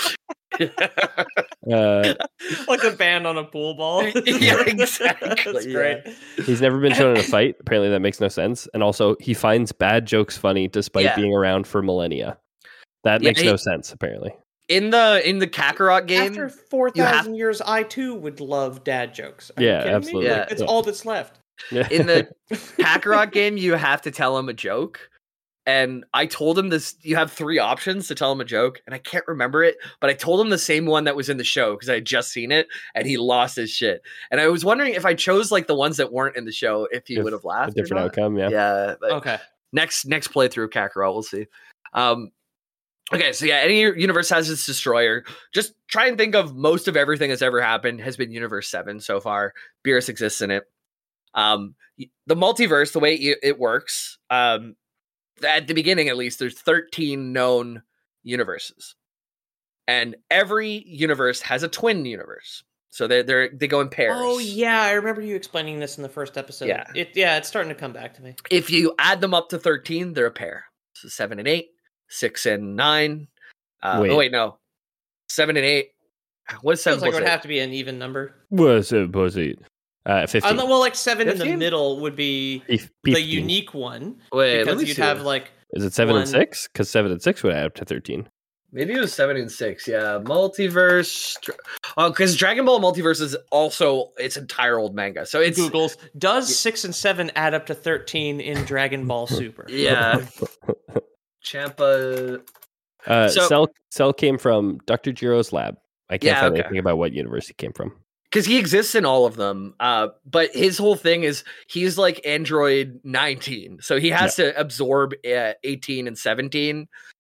uh, Like a band on a pool ball. Yeah, exactly, That's yeah. great. he's never been shown in a fight. Apparently, that makes no sense. And also, he finds bad jokes funny despite Yeah. being around for millennia. That Yeah, makes he- no sense. Apparently, in the in the Kakarot game, After four you have- thousand years, I too would love dad jokes. Are Yeah, you kidding absolutely. Me? Yeah. Like, that's Yeah. all that's left. in the Kakarot game, you have to tell him a joke. And I told him this, you have three options to tell him a joke, and I can't remember it, but I told him the same one that was in the show because I had just seen it, and he lost his shit. And I was wondering if I chose like the ones that weren't in the show, if he If would have a laughed. or different not. outcome. Yeah. Yeah. But Okay. next next playthrough of Kakarot, we'll see. Um, okay, so yeah, any universe has its destroyer. Just try and think of most of everything that's ever happened has been Universe Seven so far. Beerus exists in it. Um, y- the multiverse, the way it, it works, um, at the beginning at least, there's thirteen known universes, and every universe has a twin universe. So they they they go in pairs. Oh yeah, I remember you explaining this in the first episode. Yeah. It yeah, it's starting to come back to me. If you add them up to thirteen, they're a pair. So seven and eight, six and nine. Uh, Wait. Oh wait, no, seven and eight. What is seven Feels like it plus would eight? have to be an even number. Was it pussy? Uh, fifteen. Um, well, like seven in the fifteen? middle would be Beef- the fifteen. unique one Wait, let because me you'd see. have like Is it seven one- and six? Because seven and six would add up to thirteen. Maybe it was seven and six. Yeah, multiverse. Dra- Oh, because Dragon Ball Multiverse is also its entire old manga. So it's Google's. Does six and seven add up to thirteen in Dragon Ball Super? yeah. Champa. Uh, So- Cell Cell came from Doctor Jiro's lab. I can't Yeah, find okay. anything about what universe he came from. Because he exists in all of them, uh, but his whole thing is he's like Android nineteen, so he has to absorb uh, eighteen and seventeen.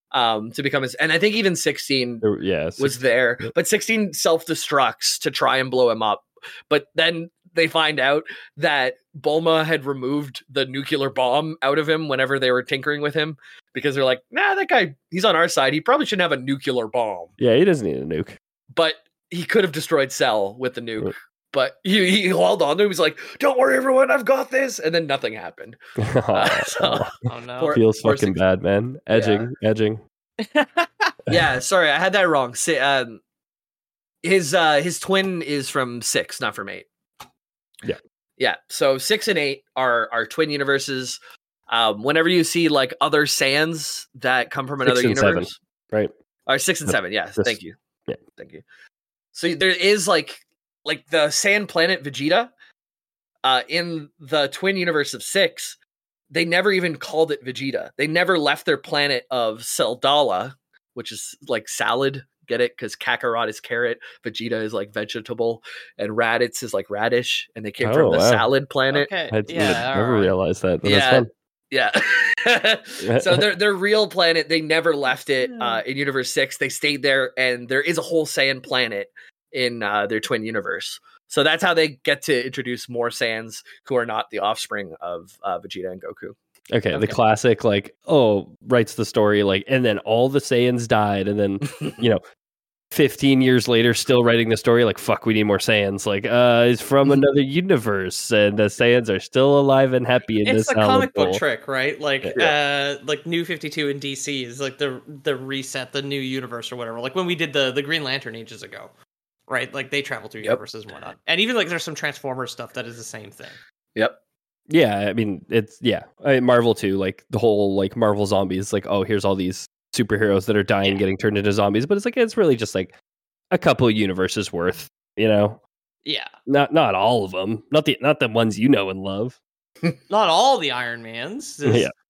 um, to become his. And I think even sixteen There- yeah, was sixteen. there, Yep. but sixteen self destructs to try and blow him up. But then they find out that Bulma had removed the nuclear bomb out of him whenever they were tinkering with him, because they're like, nah, that guy, he's on our side. He probably shouldn't have a nuclear bomb, Yeah, he doesn't need a nuke. but he could have destroyed Cell with the nuke. Right. But he, he held on to him. He's like, don't worry, everyone, I've got this. And then nothing happened. Uh, so, Oh no. Poor- Feels poor fucking six- bad, man. Edging, edging. yeah, sorry, I had that wrong. Si- um, his uh, his twin is from six, not from eight. Yeah. Yeah. So six and eight are are twin universes. Um, whenever you see like other Saiyans that come from Six another and seven, universe, right? Or six and That's- seven, yes. that's- Thank you. yeah. Thank you. So there is like like the Sand Planet Vegeta. Uh, in the twin universe of six, they never even called it Vegeta. They never left their planet of Seldala, which is like salad. Get it? Because Kakarot is carrot, Vegeta is like vegetable, and Raditz is like radish, and they came Oh, from the wow. salad planet. Okay. I yeah. never alright. realized that. But Yeah. That's Yeah. so their their real planet, they never left it Hmm. uh, in Universe Six. They stayed there, and there is a whole Saiyan planet in uh, their twin universe. So that's how they get to introduce more Saiyans who are not the offspring of uh, Vegeta and Goku. Okay, the Okay. classic, like, oh, writes the story, like, and then all the Saiyans died, and then, you know, fifteen years later, still writing the story, like, fuck, we need more Saiyans. Like, uh, it's from another universe, and the Saiyans are still alive and happy in It's this the comic book bowl. trick, right? Like, Yeah. uh, like New fifty-two in D C is like the the reset, the new universe or whatever. Like when we did the the Green Lantern ages ago, right? Like they travel through Yep. universes and whatnot. And even like there's some Transformers stuff that is the same thing. Yep. Yeah, I mean, it's, yeah. I mean, Marvel, too, like, the whole, like, Marvel zombies, like, oh, here's all these superheroes that are dying, Yeah. getting turned into zombies, but it's like, it's really just, like, a couple of universes worth, you know? Yeah, Not not all of them. Not the not the ones you know and love. not all the Iron Mans. There's- Yeah.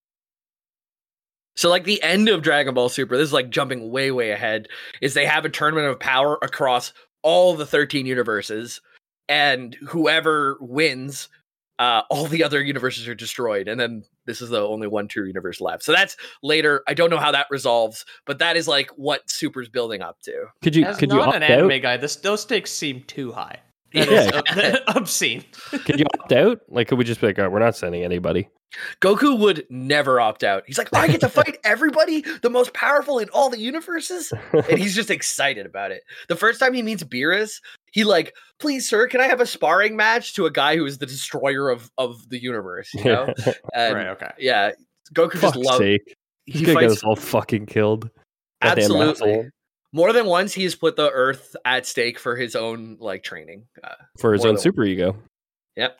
So like the end of Dragon Ball Super, this is like jumping way, way ahead, is they have a tournament of power across all the thirteen universes, and whoever wins, uh, all the other universes are destroyed. And then this is the only one true universe left. So that's later. I don't know how that resolves, but that is like what Super's building up to. Could you As could you not opt an anime out? guy, this those stakes seem too high. That Yeah. is ob- obscene. Could you opt out? Like, could we just be like, all right, we're not sending anybody? Goku would never opt out. He's like, I get to fight everybody, the most powerful in all the universes. And he's just excited about it. The first time he meets Beerus, he like, please, sir, can I have a sparring match to a guy who is the destroyer of, of the universe? You know? And, Right. Okay. yeah, Goku just Fuck's loves. sake. He He got fights us all fucking killed. Goddamn absolutely. asshole. More than once, he's put the Earth at stake for his own like training. Uh, For his More own than- super ego. Yep.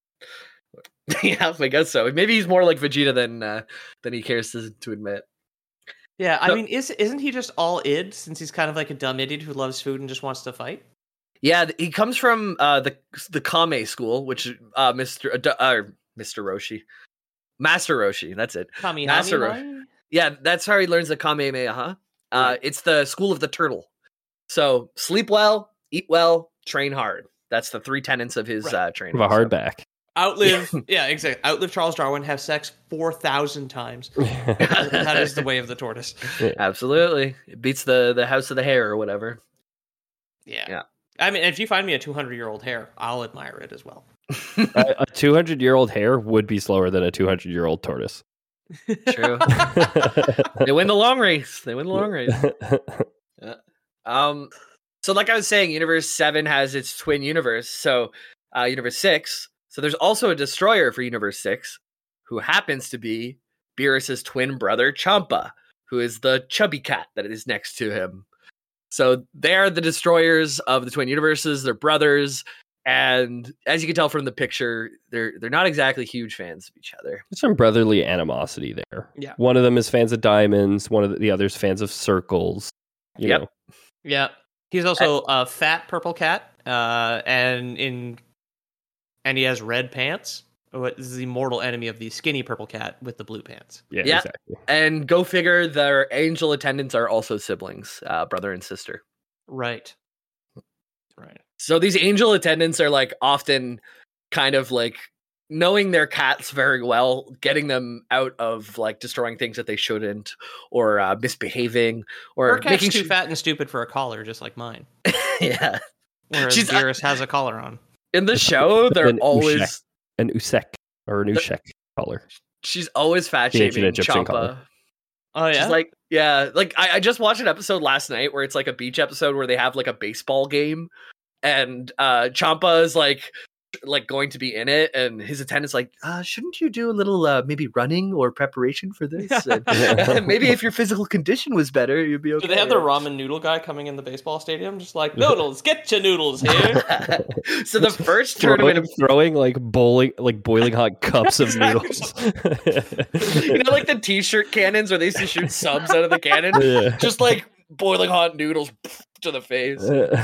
Yeah, I guess so. Maybe he's more like Vegeta than uh, than he cares to, to admit. Yeah, I No. mean, is isn't he just all id since he's kind of like a dumb idiot who loves food and just wants to fight? Yeah, th- he comes from uh, the the Kame school, which uh, Mister uh, D- uh, Mister Roshi, Master Roshi. That's it. Kami Master Hami? Yeah, that's how he learns the Kamehameha. Uh, it's the school of the turtle. So sleep well, eat well, train hard. That's the three tenets of his Right. uh, training. Have a hard so. back. Outlive, yeah, exactly. Outlive Charles Darwin, have sex four thousand times. That is the way of the tortoise. Absolutely, it beats the the House of the Hare or whatever. Yeah. Yeah. I mean, if you find me a two hundred year old hare, I'll admire it as well. a a two hundred year old hare would be slower than a two hundred year old tortoise. True. They win the long race. They win the long race. Um, so like I was saying, Universe Seven has its twin universe. So, uh, Universe Six. So there's also a destroyer for Universe Six, who happens to be Beerus's twin brother Champa, who is the chubby cat that is next to him. So they are the destroyers of the twin universes. They're brothers, and as you can tell from the picture, they're they're not exactly huge fans of each other. There's some brotherly animosity there. Yeah. One of them is fans of diamonds. One of the, the others fans of circles. You Yep. know. Yeah. He's also a fat purple cat, uh, and in and he has red pants. What is the mortal enemy of the skinny purple cat with the blue pants? Yeah, Yeah. exactly. And go figure, their angel attendants are also siblings, uh, brother and sister. Right. Right. So these angel attendants are like often kind of like knowing their cats very well, getting them out of like destroying things that they shouldn't, or uh, misbehaving, or Her cat's making too sure. fat and stupid for a collar, just like mine. Yeah, Whereas She's- Beerus has a collar on. in the show, they're An always Ushek. An Usek or an Ushek collar. she's always fat The ancient shaming Egyptian Champa. color. Oh yeah. She's like, yeah, like I, I just watched an episode last night where it's like a beach episode where they have like a baseball game, and uh Champa is like like going to be in it, and his attendant's like, uh, shouldn't you do a little uh maybe running or preparation for this? And maybe if your physical condition was better, you'd be okay. Do they have the ramen noodle guy coming in the baseball stadium? Just like, noodles, get your noodles here. So the first Throwing, tournament of throwing like bowling, like boiling hot cups of noodles. you know, like the t-shirt cannons where they used to shoot subs out of the cannon, Yeah. just like boiling hot noodles to the face.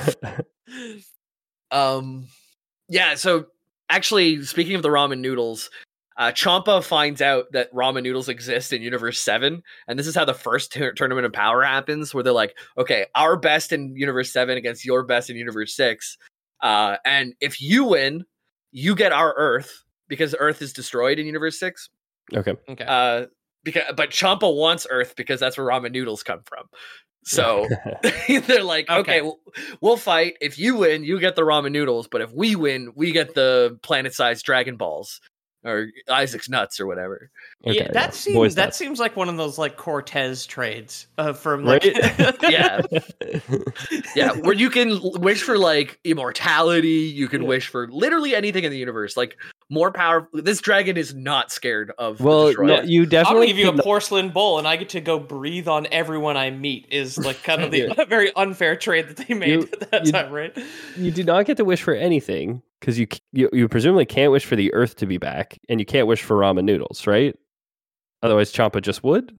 Um, yeah. So actually, speaking of the ramen noodles, uh, Champa finds out that ramen noodles exist in Universe Seven, and this is how the first tur- tournament of power happens, where they're like, "Okay, our best in Universe Seven against your best in Universe Six, uh, and if you win, you get our Earth because Earth is destroyed in Universe Six." Okay. Okay. Uh, because but Champa wants Earth because that's where ramen noodles come from. So they're like, okay, Okay. we'll, we'll fight. If you win, you get the ramen noodles. But if we win, we get the planet-sized Dragon Balls or Isaac's nuts or whatever. Okay, yeah, that seems Boys that nuts. seems like one of those like Cortez trades uh, from like Right? Yeah, yeah, where you can l- wish for like immortality. You can Yeah. wish for literally anything in the universe, like more power. This dragon is not scared of the Well, destroyer. no, you I'm gonna definitely give you a cannot- porcelain bowl, and I get to go breathe on everyone I meet. Is like kind of the Yeah. very unfair trade that they made You- at that you- time, right? you do not get to wish for anything because you, c- you you presumably can't wish for the Earth to be back, and you can't wish for ramen noodles, right? Otherwise, Champa just would.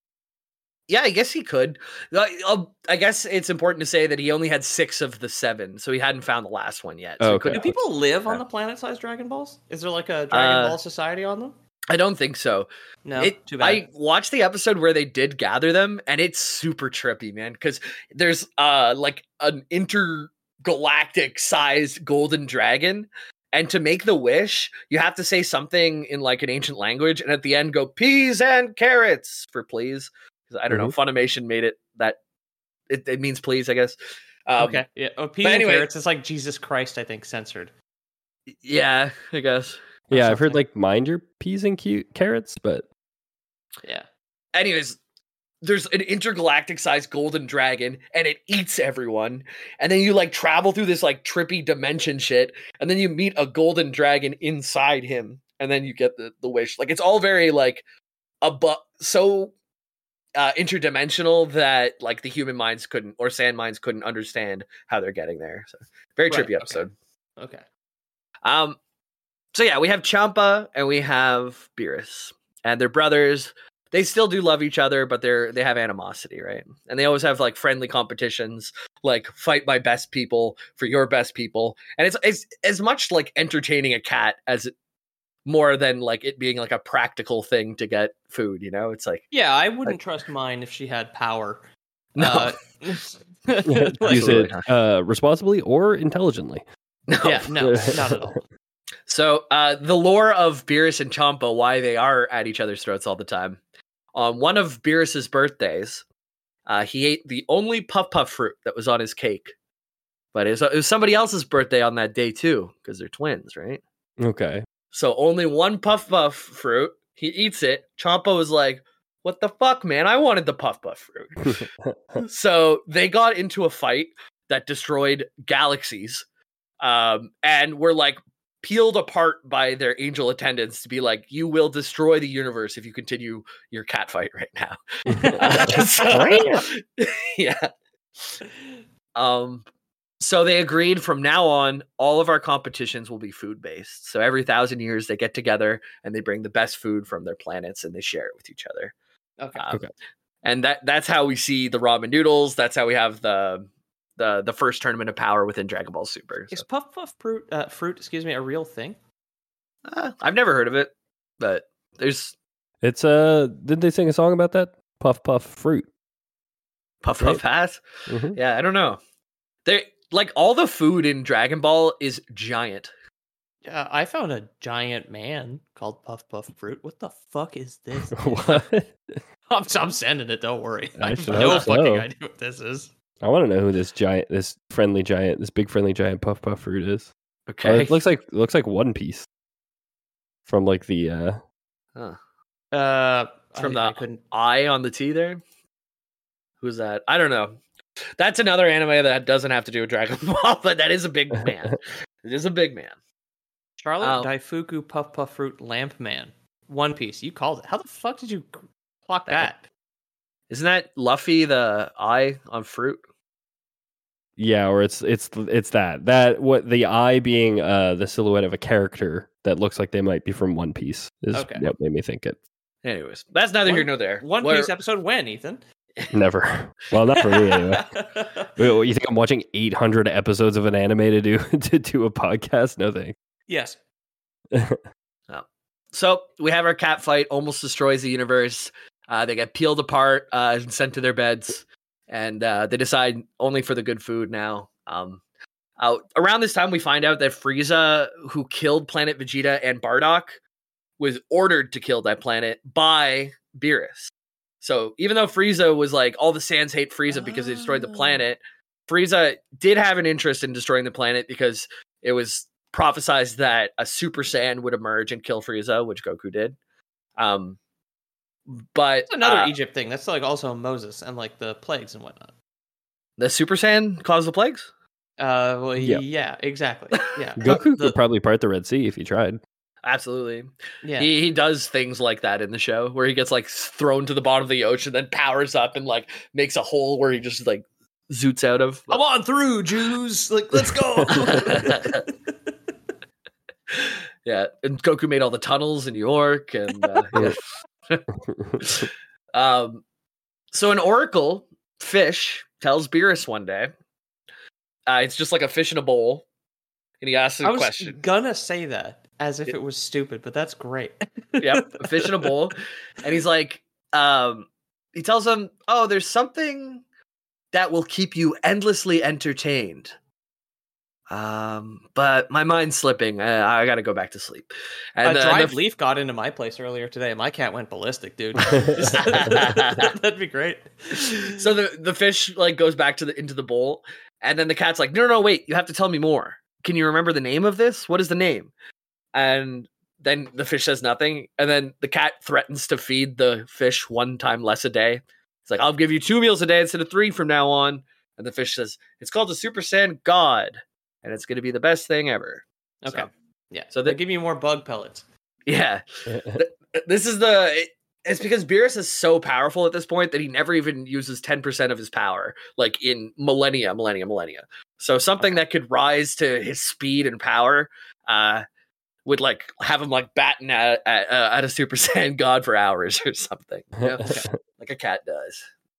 Yeah, I guess he could. Uh, I'll- I guess it's important to say that he only had six of the seven, so he hadn't found the last one yet. So he Okay. couldn't- Do people live on Yeah. the planet-sized Dragon Balls? Is there like a Dragon Uh, Ball Society on them? I don't think so. No, It- too bad. I watched the episode where they did gather them, and it's super trippy, man. Because there's uh like an intergalactic sized golden dragon, and to make the wish, you have to say something in like an ancient language, and at the end go peas and carrots for please. Because I don't know, Funimation made it that it, it means please, I guess. Um, okay, yeah. Oh, peas but and anyway- carrots is like Jesus Christ, I think, censored. Yeah, I guess. Yeah, I've heard something. like mind your peas and cute carrots, but Yeah. Anyways, there's an intergalactic sized golden dragon and it eats everyone. And then you like travel through this like trippy dimension shit. And then you meet a golden dragon inside him. And then you get the, the wish. Like it's all very like abu- so uh, interdimensional that like the human minds couldn't or sand minds couldn't understand how they're getting there. So very Right, trippy okay. episode. Okay. Um, so yeah, we have Champa and we have Beerus, and they're brothers. They still do love each other, but they're they have animosity, right? And they always have like friendly competitions, like fight my best people for your best people. And it's it's as much like entertaining a cat as it, more than like it being like a practical thing to get food. You know, it's like Yeah, I wouldn't trust mine if she had power. no, Uh, use Absolutely it uh, responsibly or intelligently. no. yeah, no, not at all. So uh, the lore of Beerus and Champa, why they are at each other's throats all the time. On one of Beerus's birthdays, uh, he ate the only puff puff fruit that was on his cake. But it was, it was somebody else's birthday on that day too, because they're twins, right? Okay. So only one puff puff fruit. He eats it. Champa was like, "What the fuck, man? I wanted the puff puff fruit." So they got into a fight that destroyed galaxies, um, and were like peeled apart by their angel attendants to be like, "You will destroy the universe if you continue your cat fight right now." So- yeah. Um. So they agreed from now on, all of our competitions will be food based. So every thousand years, they get together and they bring the best food from their planets and they share it with each other. Okay. Um, Okay. And that that's how we see the ramen noodles. That's how we have the the the first tournament of power within Dragon Ball Super. Is So, puff puff fruit, uh, fruit, excuse me, a real thing? uh, I've never heard of it, but there's It's uh did they sing a song about that? Puff puff fruit. Puff Right. Puff Pass. Mhm. Yeah, I don't know. There, like all the food in Dragon Ball is giant. Uh, I found a giant man called Puff Puff Fruit. What the fuck is this? What? I'm, I'm sending it. Don't worry. I I have should no hope fucking so. idea what this is. I want to know who this giant, this friendly giant, this big friendly giant puff puff fruit is. Okay. Oh, it looks like it looks like One Piece from like the. uh Huh. Uh, From I, the I couldn't. eye on the T there. Who's that? I don't know. That's another anime that doesn't have to do with Dragon Ball, but that is a big man. It is a big man. Charlotte Um, Daifuku Puff Puff Fruit Lamp Man. One Piece. You called it. How the fuck did you clock that? Isn't that Luffy the eye on fruit? Yeah, or it's it's it's that that what the eye being uh the silhouette of a character that looks like they might be from One Piece is Okay. what made me think it. Anyways, that's neither One- here nor there. One Where- Piece episode when, Ethan? Never. Well, not for me anyway. Wait, you think I'm watching eight hundred episodes of an anime to do to do a podcast? No thanks. Yes. So we have our cat fight, almost destroys the universe. Uh, they get peeled apart uh, and sent to their beds, and uh, they decide only for the good food now. Um, uh, around this time, we find out that Frieza, who killed Planet Vegeta and Bardock, was ordered to kill that planet by Beerus. So even though Frieza was like, all the Saiyans hate Frieza because he destroyed the planet, Frieza did have an interest in destroying the planet because it was prophesized that a Super Saiyan would emerge and kill Frieza, which Goku did. Um, but That's another uh, Egypt thing. That's like also Moses and like the plagues and whatnot. the Super Saiyan caused the plagues? Uh, well, Yeah. yeah, exactly. Yeah, Goku The- could probably part the Red Sea if he tried. Absolutely. yeah. He he does things like that in the show where he gets like thrown to the bottom of the ocean, then powers up and like makes a hole where he just like zoots out of. Come on through, Jews! Like, let's go. Yeah, and Goku made all the tunnels in New York, and uh, yeah. um, so an oracle fish tells Beerus one day, uh, it's just like a fish in a bowl, and he asks a I was question. gonna say that as if it was stupid, but that's great. Yep, a fish in a bowl, and he's like, um, he tells him, "Oh, there's something that will keep you endlessly entertained." Um, but my mind's slipping. I, I got to go back to sleep. And a the- dried the- leaf got into my place earlier today. My cat went ballistic, dude. That'd be great. so the the fish like goes back to the into the bowl, and then the cat's like, "No, no, no, wait! You have to tell me more. Can you remember the name of this? What is the name?" And then the fish says nothing, and then the cat threatens to feed the fish one time less a day. It's like, "I'll give you two meals a day instead of three from now on." And the fish says, "It's called the Super Saiyan God, and it's going to be the best thing ever." Okay. So, Yeah. So So they the- give me more bug pellets. yeah. This is the it- it's because Beerus is so powerful at this point that he never even uses ten percent of his power, like in millennia, millennia, millennia. So something that could rise to his speed and power uh, would like have him like batting at, at, uh, at a Super Saiyan God for hours or something, you know? Like a cat does.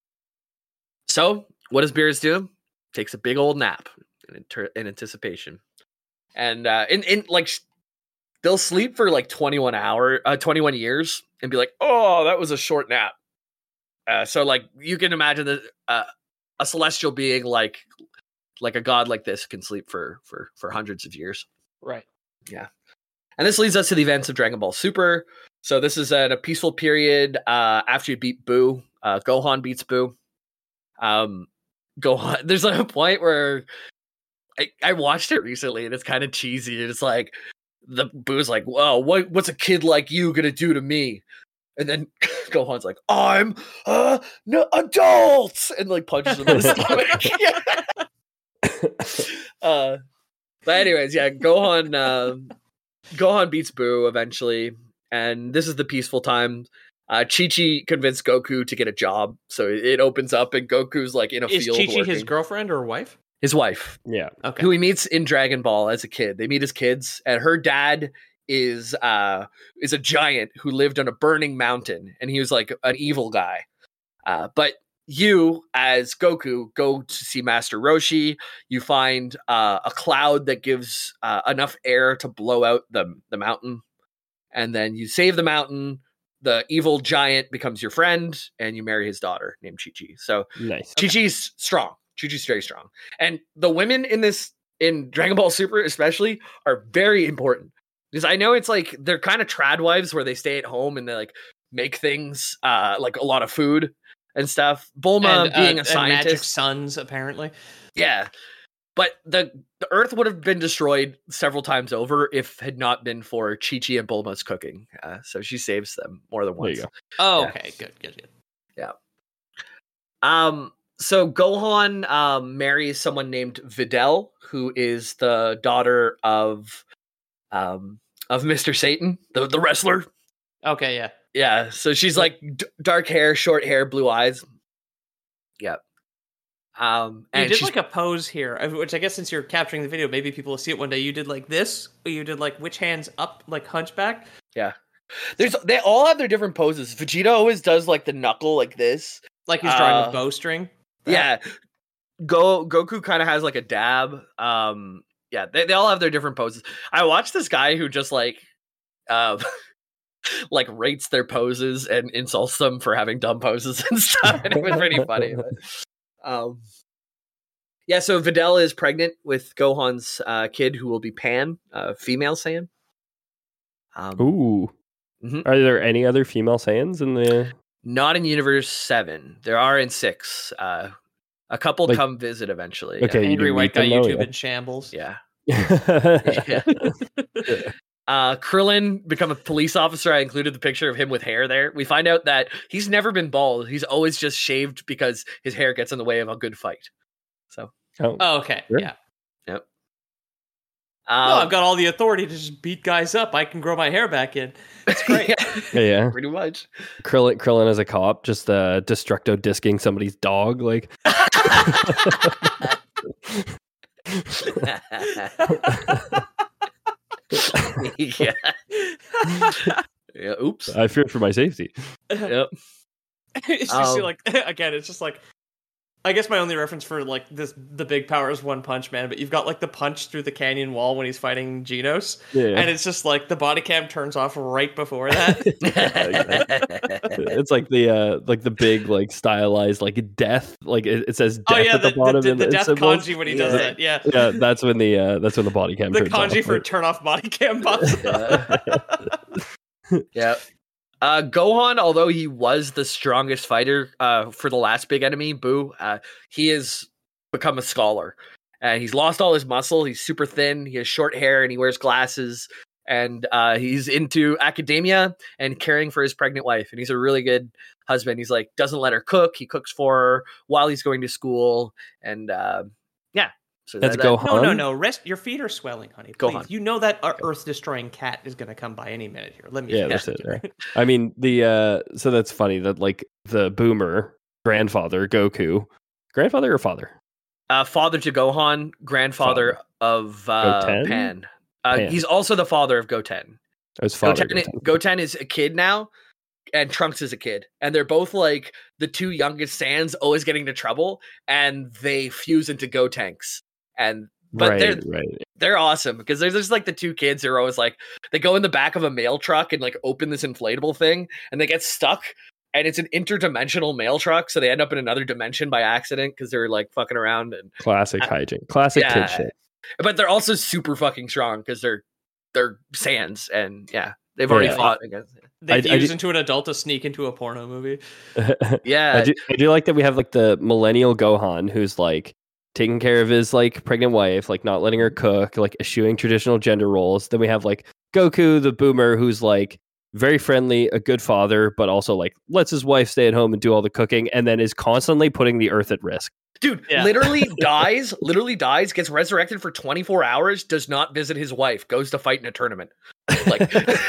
So what does Beerus do? Takes a big old nap in, inter- in anticipation, and uh, in in like. sh- They'll sleep for like twenty-one hour, uh, twenty-one years, and be like, "Oh, that was a short nap." Uh, so, like, you can imagine that uh, a celestial being like, like a god like this can sleep for for for hundreds of years. Right. And this leads us to the events of Dragon Ball Super. So this is at a peaceful period uh, after you beat Boo. Uh, Gohan beats Boo. Um, Gohan. There's like a point where I, I watched it recently, and it's kind of cheesy. And it's like. The Boo's like, "Whoa, what, what's a kid like you gonna do to me?" And then Gohan's like, "I'm uh, no adult," and like punches him in the stomach. uh, but anyways, yeah, Gohan, uh, Gohan beats Boo eventually, and this is the peaceful time. Uh, Chi-Chi convinced Goku to get a job, so it opens up, and Goku's like in a Is field Chi Chi working. his girlfriend or wife? His wife. Yeah. Okay. Who he meets in Dragon Ball as a kid. They meet as kids, and her dad is uh is a giant who lived on a burning mountain, and he was like an evil guy. Uh, but you, as Goku, go to see Master Roshi. You find uh, a cloud that gives uh, enough air to blow out the the mountain, and then you save the mountain. The evil giant becomes your friend, and you marry his daughter named Chi-Chi. So Nice. Chi-Chi's strong. Chi-Chi's very strong. And the women in this, in Dragon Ball Super especially, are very important. Because I know it's like they're kind of trad wives where they stay at home and they like make things uh like a lot of food and stuff. Bulma and, uh, being a and scientist. magic sons, apparently. Yeah. But the, the Earth would have been destroyed several times over if had not been for Chi-Chi and Bulma's cooking. Uh, so she saves them more than once. There you go. Oh, Yeah. okay, good, good, good. Yeah. Um. So Gohan um, marries someone named Videl, who is the daughter of um of Mister Satan, the the wrestler. Okay, yeah. Yeah. So she's like d- dark hair, short hair, blue eyes. Yeah. Um. You And did she's like a pose here, uh, which I guess since you're capturing the video, maybe people will see it one day. You did like this, or you did like which hands up, like hunchback. yeah. There's they all have their different poses. Vegeta always does like the knuckle like this. Like he's drawing Uh, a bowstring. Yeah. Go Goku kind of has like a dab. Um yeah, they, they all have their different poses. I watched this guy who just like um like rates their poses and insults them for having dumb poses and stuff. And it was pretty funny. But, um yeah, so Videl is pregnant with Gohan's uh, kid who will be Pan, uh, female Saiyan. Um, Ooh. Mhm. Are there any other female Saiyans in the? Not in Universe seven. There are in six. Uh, a couple Like- come visit eventually. yeah. Okay, you Angry didn't white meet guy them, though, YouTube yeah. in shambles. Yeah. Yeah. Yeah. Uh, Krillin become a police officer. I included the picture of him with hair there. We find out that he's never been bald. He's always just shaved because his hair gets in the way of a good fight. So, Oh, Oh, okay, Sure. yeah. um, No, I've got all the authority to just beat guys up. I can grow my hair back in. It's great. yeah, yeah. pretty much. Krillin, Krillin as a cop, just uh, destructo disking somebody's dog. Like, yeah. Yeah. Oops. I fear for my safety. Yep. It's just Um, like again, it's just like I guess my only reference for like this the big power is One Punch Man, but you've got like the punch through the canyon wall when he's fighting Genos, Yeah, and it's just like the body cam turns off right before that. it's like the uh, like the big like stylized like death. Like it, it says death oh yeah, at the, the, bottom. the, in the, the death symbols. kanji when he does Yeah. that. Yeah, Yeah, that's when the uh, that's when the body cam the turns kanji off. for turn off body cam pops up. Yeah. Uh, Gohan, although he was the strongest fighter uh, for the last big enemy, Boo, uh, he has become a scholar. And he's lost all his muscle. He's super thin. He has short hair and he wears glasses. And uh, he's into academia and caring for his pregnant wife. And he's a really good husband. He's like, doesn't let her cook. He cooks for her while he's going to school. And uh, yeah. So That's that- that- Gohan. No, no, no. Rest. Your feet are swelling, honey. Please. Gohan. You know that our Earth-destroying cat is going to come by any minute here. Let me. Yeah, that's it. Yeah. I mean the uh, so that's funny that like the boomer grandfather Goku, grandfather or father? Uh, father to Gohan, grandfather of uh, Goten? Pan. Uh, Pan. He's also the father of Goten. His father. Goten, Goten is a kid now, and Trunks is a kid, and they're both like the two youngest Saiyans, always getting into trouble, and they fuse into Gotenks, and but right, they're right. they're awesome because there's just like the two kids who are always like they go in the back of a mail truck and like open this inflatable thing, and they get stuck. And it's an interdimensional mail truck, so they end up in another dimension by accident because they're like fucking around. And Classic hijink. Classic yeah, kid shit. but they're also super fucking strong because they're they're Saiyans, and yeah, they've already Yeah. fought against. They I- I fuse do- into an adult to sneak into a porno movie. Yeah, I do, I do like that we have like the millennial Gohan who's like taking care of his like pregnant wife, like not letting her cook, like eschewing traditional gender roles. Then we have like Goku, the boomer, who's like very friendly, a good father, but also like lets his wife stay at home and do all the cooking, and then is constantly putting the earth at risk. dude, Yeah. literally dies, literally dies, gets resurrected for twenty-four hours, does not visit his wife, goes to fight in a tournament. Like,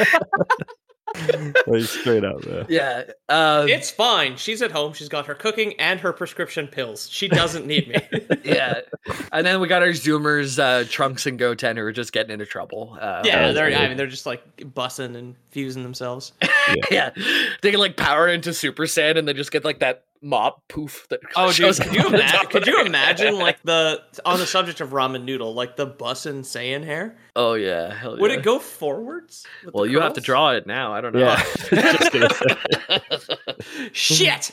Like, straight up, yeah. yeah, uh, It's fine. She's at home. She's got her cooking and her prescription pills. She doesn't need me. yeah. And then we got our Zoomers, uh, Trunks and Goten, who are just getting into trouble. Uh, yeah, Oh, they're. yeah. I mean, they're just like bussing and fusing themselves. yeah, they can like power into Super Saiyan, and they just get like that mop poof that Oh, dude, shows could up you on the imagine? top Could of you their- imagine like the on the subject of ramen noodle, like the bussin' Saiyan hair? Oh yeah, hell Would yeah. it go forwards? with the Well, you have to curls? draw it now. I don't know. Yeah. Just gonna say. Shit.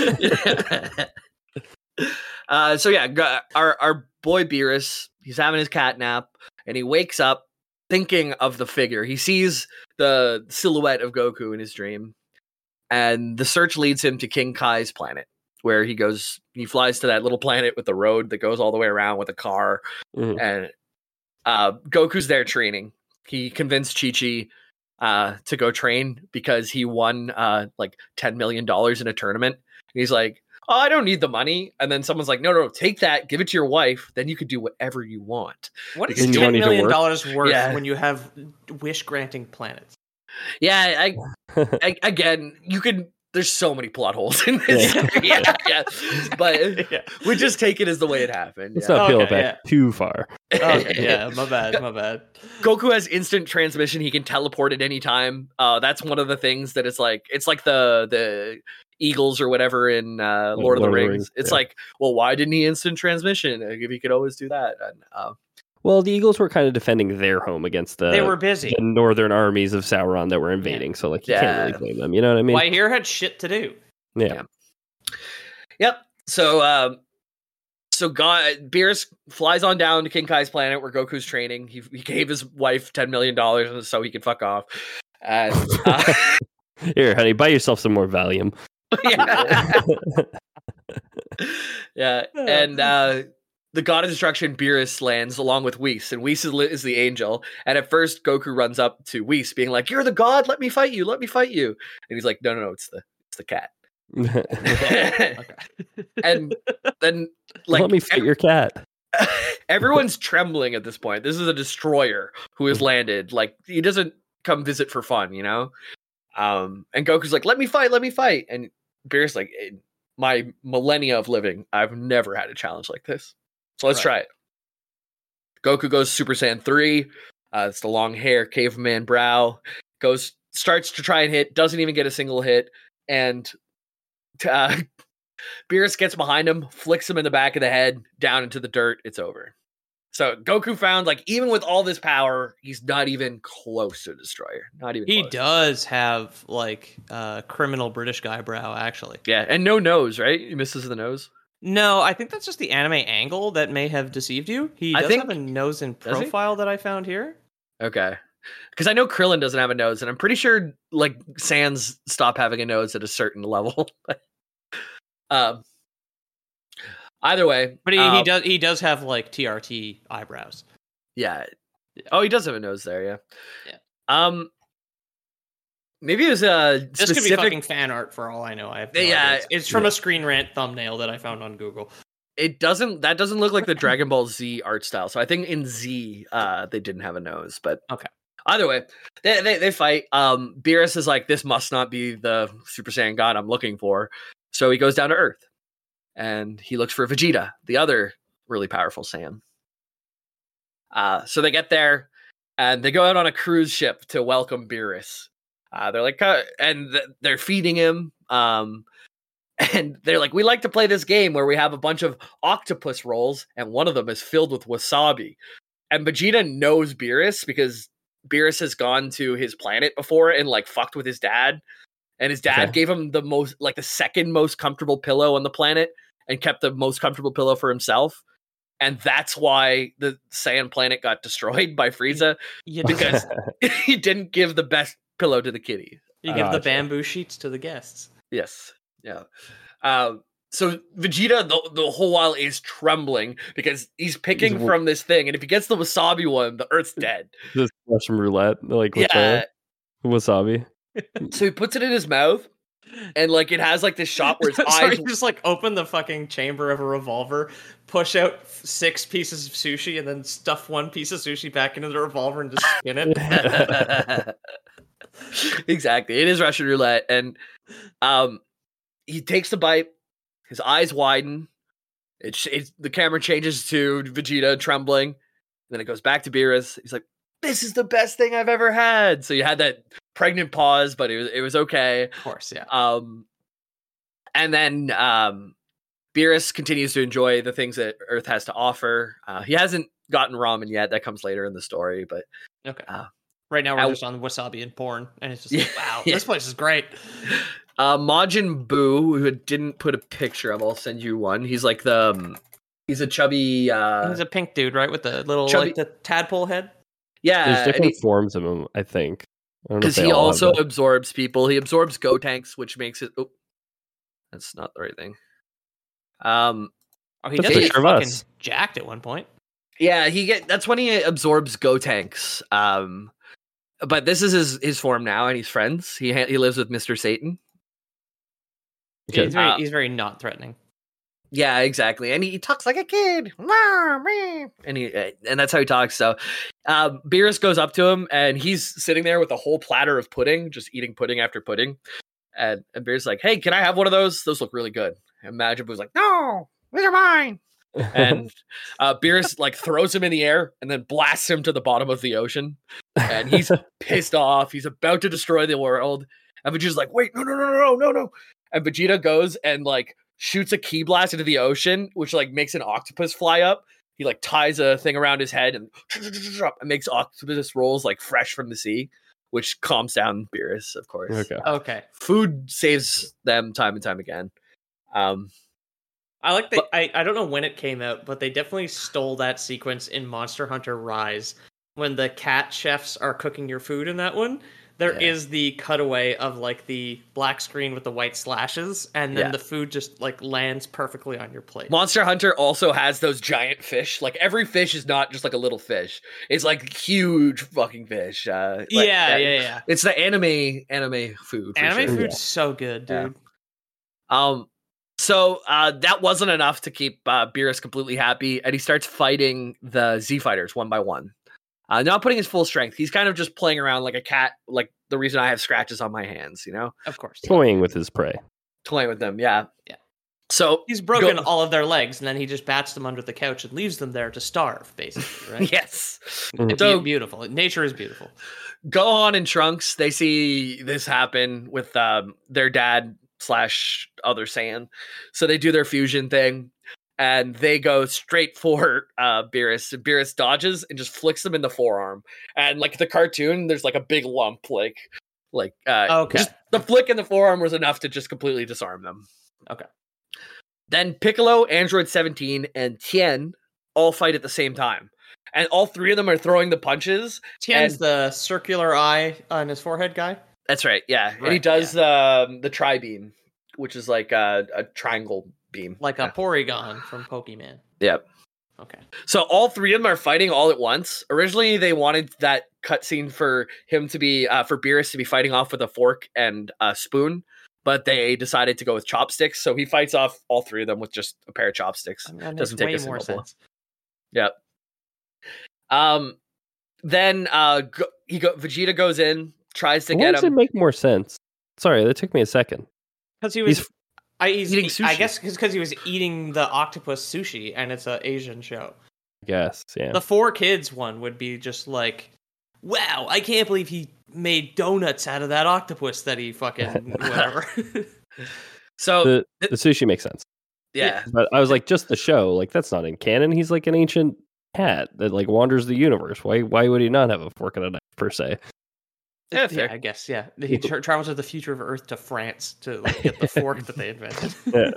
uh, so yeah, g- our our boy Beerus, he's having his cat nap, and he wakes up thinking of the figure. He sees the silhouette of Goku in his dream, and the search leads him to King Kai's planet, where he goes. He flies to that little planet with the road that goes all the way around with a car, Mhm. and uh, Goku's there training. He convinced Chi-Chi uh, to go train because he won uh, like ten million dollars in a tournament. And he's like, oh, I don't need the money. And then someone's like, no, no, no, take that, give it to your wife. Then you could do whatever you want. What Because is you ten don't need to million work? dollars worth Yeah. when you have wish granting planets? Yeah, I, I again, you could. There's so many plot holes in this. Yeah. yeah, yeah. But Yeah. we just take it as the way it happened. Let's yeah. not peel it Okay, back too far. Okay, yeah, my bad, my bad. Goku has instant transmission. He can teleport at any time. Uh, that's one of the things that it's like. It's like the the Eagles or whatever in uh, Lord, of the Rings. It's yeah. like, well, why didn't he instant transmission? Like, if he could always do that. And, uh, Well, the Eagles were kind of defending their home against the, They were busy. the northern armies of Sauron that were invading. So, like, you Yeah. can't really blame them. You know what I mean? Why here had shit to do. yeah. Yeah. Yep. So, um, so God, Beerus flies on down to King Kai's planet where Goku's training. He, he gave his wife ten million dollars so he could fuck off. And, uh, Here, honey, buy yourself some more Valium. yeah. yeah. And, uh, the god of destruction, Beerus, lands along with Whis, and Whis is, li- is the angel. And at first, Goku runs up to Whis, being like, "You're the god. Let me fight you. Let me fight you." And he's like, "No, no, no. It's the it's the cat." And then, like, let me fight your cat. everyone's trembling at this point. This is a destroyer who has landed. Like, he doesn't come visit for fun, you know. Um, and Goku's like, "Let me fight. Let me fight." And Beerus like, "In my millennia of living, I've never had a challenge like this. So let's Right. try it." Goku goes Super Saiyan three. Uh, it's the long hair, caveman brow. Goes, starts to try and hit, doesn't even get a single hit. And uh, Beerus gets behind him, flicks him in the back of the head, down into the dirt. It's over. So Goku found, like, even with all this power, he's not even close to a destroyer. Not even He close. does have like uh criminal British guy brow, actually. Yeah, and no nose, right? He misses the nose. No, I think that's just the anime angle that may have deceived you. He I does think- have a nose in Does he? profile that I found here. Okay. Because I know Krillin doesn't have a nose, and I'm pretty sure like Sans stop having a nose at a certain level. um. Either way, But he, uh, he does he does have like T R T eyebrows. Yeah. Oh, he does have a nose there. Yeah. Yeah. Um. Maybe it was a This could be specific. fucking fan art for all I know. I have no Yeah, idea. It's, it's from a Screen Rant thumbnail that I found on Google. It doesn't. That doesn't look like the Dragon Ball Z art style. So I think in Z, uh, they didn't have a nose. But Okay. Either way, they they, they fight. Um, Beerus is like, "This must not be the Super Saiyan God I'm looking for." So he goes down to Earth, and he looks for Vegeta, the other really powerful Saiyan. Uh, so they get there, and they go out on a cruise ship to welcome Beerus. Uh, they're like, uh, and th- they're feeding him. Um, and they're like, "We like to play this game where we have a bunch of octopus rolls, and one of them is filled with wasabi." And Vegeta knows Beerus because Beerus has gone to his planet before and like fucked with his dad. And his dad Okay. gave him the most, like the second most comfortable pillow on the planet and kept the most comfortable pillow for himself. And that's why the Saiyan planet got destroyed by Frieza, You, because he didn't give the best pillow to the kitty. you give the Gotcha. bamboo sheets to the guests. Yes. Yeah. Um, so Vegeta, the, the whole while, is trembling because he's picking He's- from this thing. And if he gets the wasabi one, the Earth's dead. Just Russian roulette, like with Yeah. the wasabi. So he puts it in his mouth, and like it has like this shot where his so eyes. you just like open the fucking chamber of a revolver, push out six pieces of sushi, and then stuff one piece of sushi back into the revolver and just spin it. Exactly, it is Russian roulette, and um, he takes the bite. His eyes widen. It, sh- it the camera changes to Vegeta trembling. Then it goes back to Beerus. He's like, "This is the best thing I've ever had." So you had that pregnant pause, but it was it was okay. Of course, yeah. Um, and then um, Beerus continues to enjoy the things that Earth has to offer. Uh, he hasn't gotten ramen yet. That comes later in the story, but Okay. uh, right now we're I- just on wasabi and porn, and it's just Yeah, like, wow, yeah. this place is great. uh, Majin Buu, who didn't put a picture of, I'll send you one. He's like the um, he's a chubby. Uh, He's a pink dude, right, with the little chubby- like the tadpole head. Yeah, There's and different he- forms of him, I think. I don't know if because they he all have also that. absorbs people. He absorbs go tanks, which makes it. Oh, that's not the right thing. Um, Oh, he That's does a get picture of fucking us. jacked at one point. yeah, he get that's when he absorbs go tanks. Um, but this is his his form now, and he's friends. He ha- he lives with Mister Satan. Okay. He's very Uh, he's very not threatening. Yeah, exactly, and he, he talks like a kid, and he uh, and that's how he talks. So, um, Beerus goes up to him, and he's sitting there with a whole platter of pudding, just eating pudding after pudding. And and Beerus is like, "Hey, can I have one of those? Those look really good." And Majin was like, "No, these are mine." And uh, Beerus like throws him in the air and then blasts him to the bottom of the ocean. And he's pissed off. He's about to destroy the world. And Vegeta's like, "Wait, no, no, no, no, no, no!" And Vegeta goes and like shoots a ki blast into the ocean, which like makes an octopus fly up. He like ties a thing around his head and, and makes octopus rolls like fresh from the sea, which calms down Beerus, of course. Okay. Uh, Okay. food saves them time and time again. Um, I like the But- I, I don't know when it came out, but they definitely stole that sequence in Monster Hunter Rise when the cat chefs are cooking your food in that one. There Yeah. is the cutaway of like the black screen with the white slashes, and then Yeah. the food just like lands perfectly on your plate. Monster Hunter also has those giant fish. Like every fish is not just like a little fish; it's like huge fucking fish. Uh, like, yeah, uh, yeah, yeah. It's the anime anime food. For Anime sure. food's so good, Yeah. dude. Um, so uh, that wasn't enough to keep uh, Beerus completely happy, and he starts fighting the Z Fighters one by one. Uh, not putting his full strength. He's kind of just playing around like a cat. Like the reason I have scratches on my hands, you know, Of course. Toying with his prey. toying with them. Yeah, Yeah. So He's broken Go- all of their legs, and then he just bats them under the couch and leaves them there to starve, basically, right? yes. Mhm. It's So- beautiful. Nature is beautiful. Gohan and Trunks, they see this happen with um, their dad slash other Saiyan. So they do their fusion thing and they go straight for uh, Beerus. Beerus dodges and just flicks him in the forearm. And like the cartoon, there's like a big lump, like, like, uh, Okay. just the flick in the forearm was enough to just completely disarm them. Okay. Then Piccolo, Android seventeen, and Tien all fight at the same time. And all three of them are throwing the punches. Tien's And- the circular eye on his forehead guy. That's right, yeah. and he Right, does um, the tri beam, which is like a, a triangle beam. Like a yeah. Porygon from Pokemon. Yep. Okay. So all three of them are fighting all at once. Originally, they wanted that cutscene for him to be uh, for Beerus to be fighting off with a fork and a spoon, but they decided to go with chopsticks. So he fights off all three of them with just a pair of chopsticks. I mean, that Doesn't makes take way a more single blow. sense. Yep. Um. Then uh, go, he go. Vegeta goes in, tries to Why get does him. it make more sense? Sorry, that took me a second. Because he was, He's- I, he's eating I sushi. guess because he was eating the octopus sushi, and it's an Asian show. I guess, yeah. The four kids one would be just like, wow, I can't believe he made donuts out of that octopus that he fucking whatever. So the, the sushi makes sense. yeah, But I was like, just the show, like that's not in canon. He's like an ancient cat that like wanders the universe. Why why would he not have a fork and a knife per se? Yeah, yeah, fair. I guess yeah. He tra- travels to the future of Earth to France to like, get the fork that they invented. Yeah.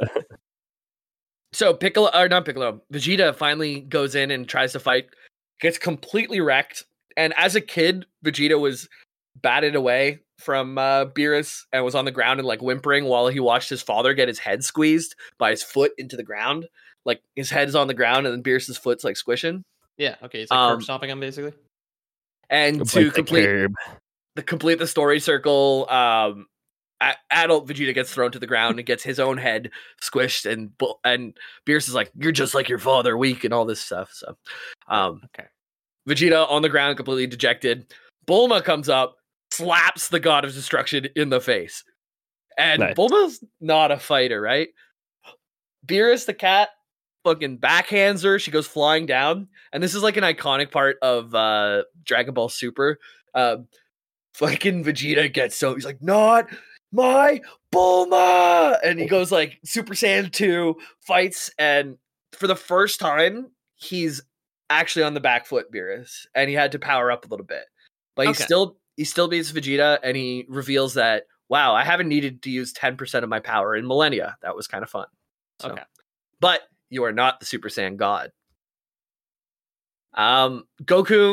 So Piccolo, or not Piccolo, Vegeta finally goes in and tries to fight, gets completely wrecked. And as a kid, Vegeta was batted away from uh, Beerus and was on the ground and like whimpering while he watched his father get his head squeezed by his foot into the ground. Like his head is on the ground and then Beerus's foot's like squishing. Yeah, okay, it's like Um, curb stomping him basically. And Like to the complete curb. the complete the story circle, um, a- adult Vegeta gets thrown to the ground and gets his own head squished, and bu- and Beerus is like, "You're just like your father, weak," and all this stuff. So, um, Okay. Vegeta on the ground, completely dejected. Bulma comes up, slaps the God of Destruction in the face, and Nice. Bulma's not a fighter, right? Beerus the cat fucking backhands her. She goes flying down, and this is like an iconic part of uh, Dragon Ball Super. Um, fucking Vegeta gets so he's like, "Not my Bulma!" And he goes like Super Saiyan two, fights, and for the first time, he's actually on the back foot, Beerus, and he had to power up a little bit. But he Okay. still he still beats Vegeta, and he reveals that, wow, I haven't needed to use ten percent of my power in millennia. That was kind of fun. So, Okay. but you are not the Super Saiyan God. Um, Goku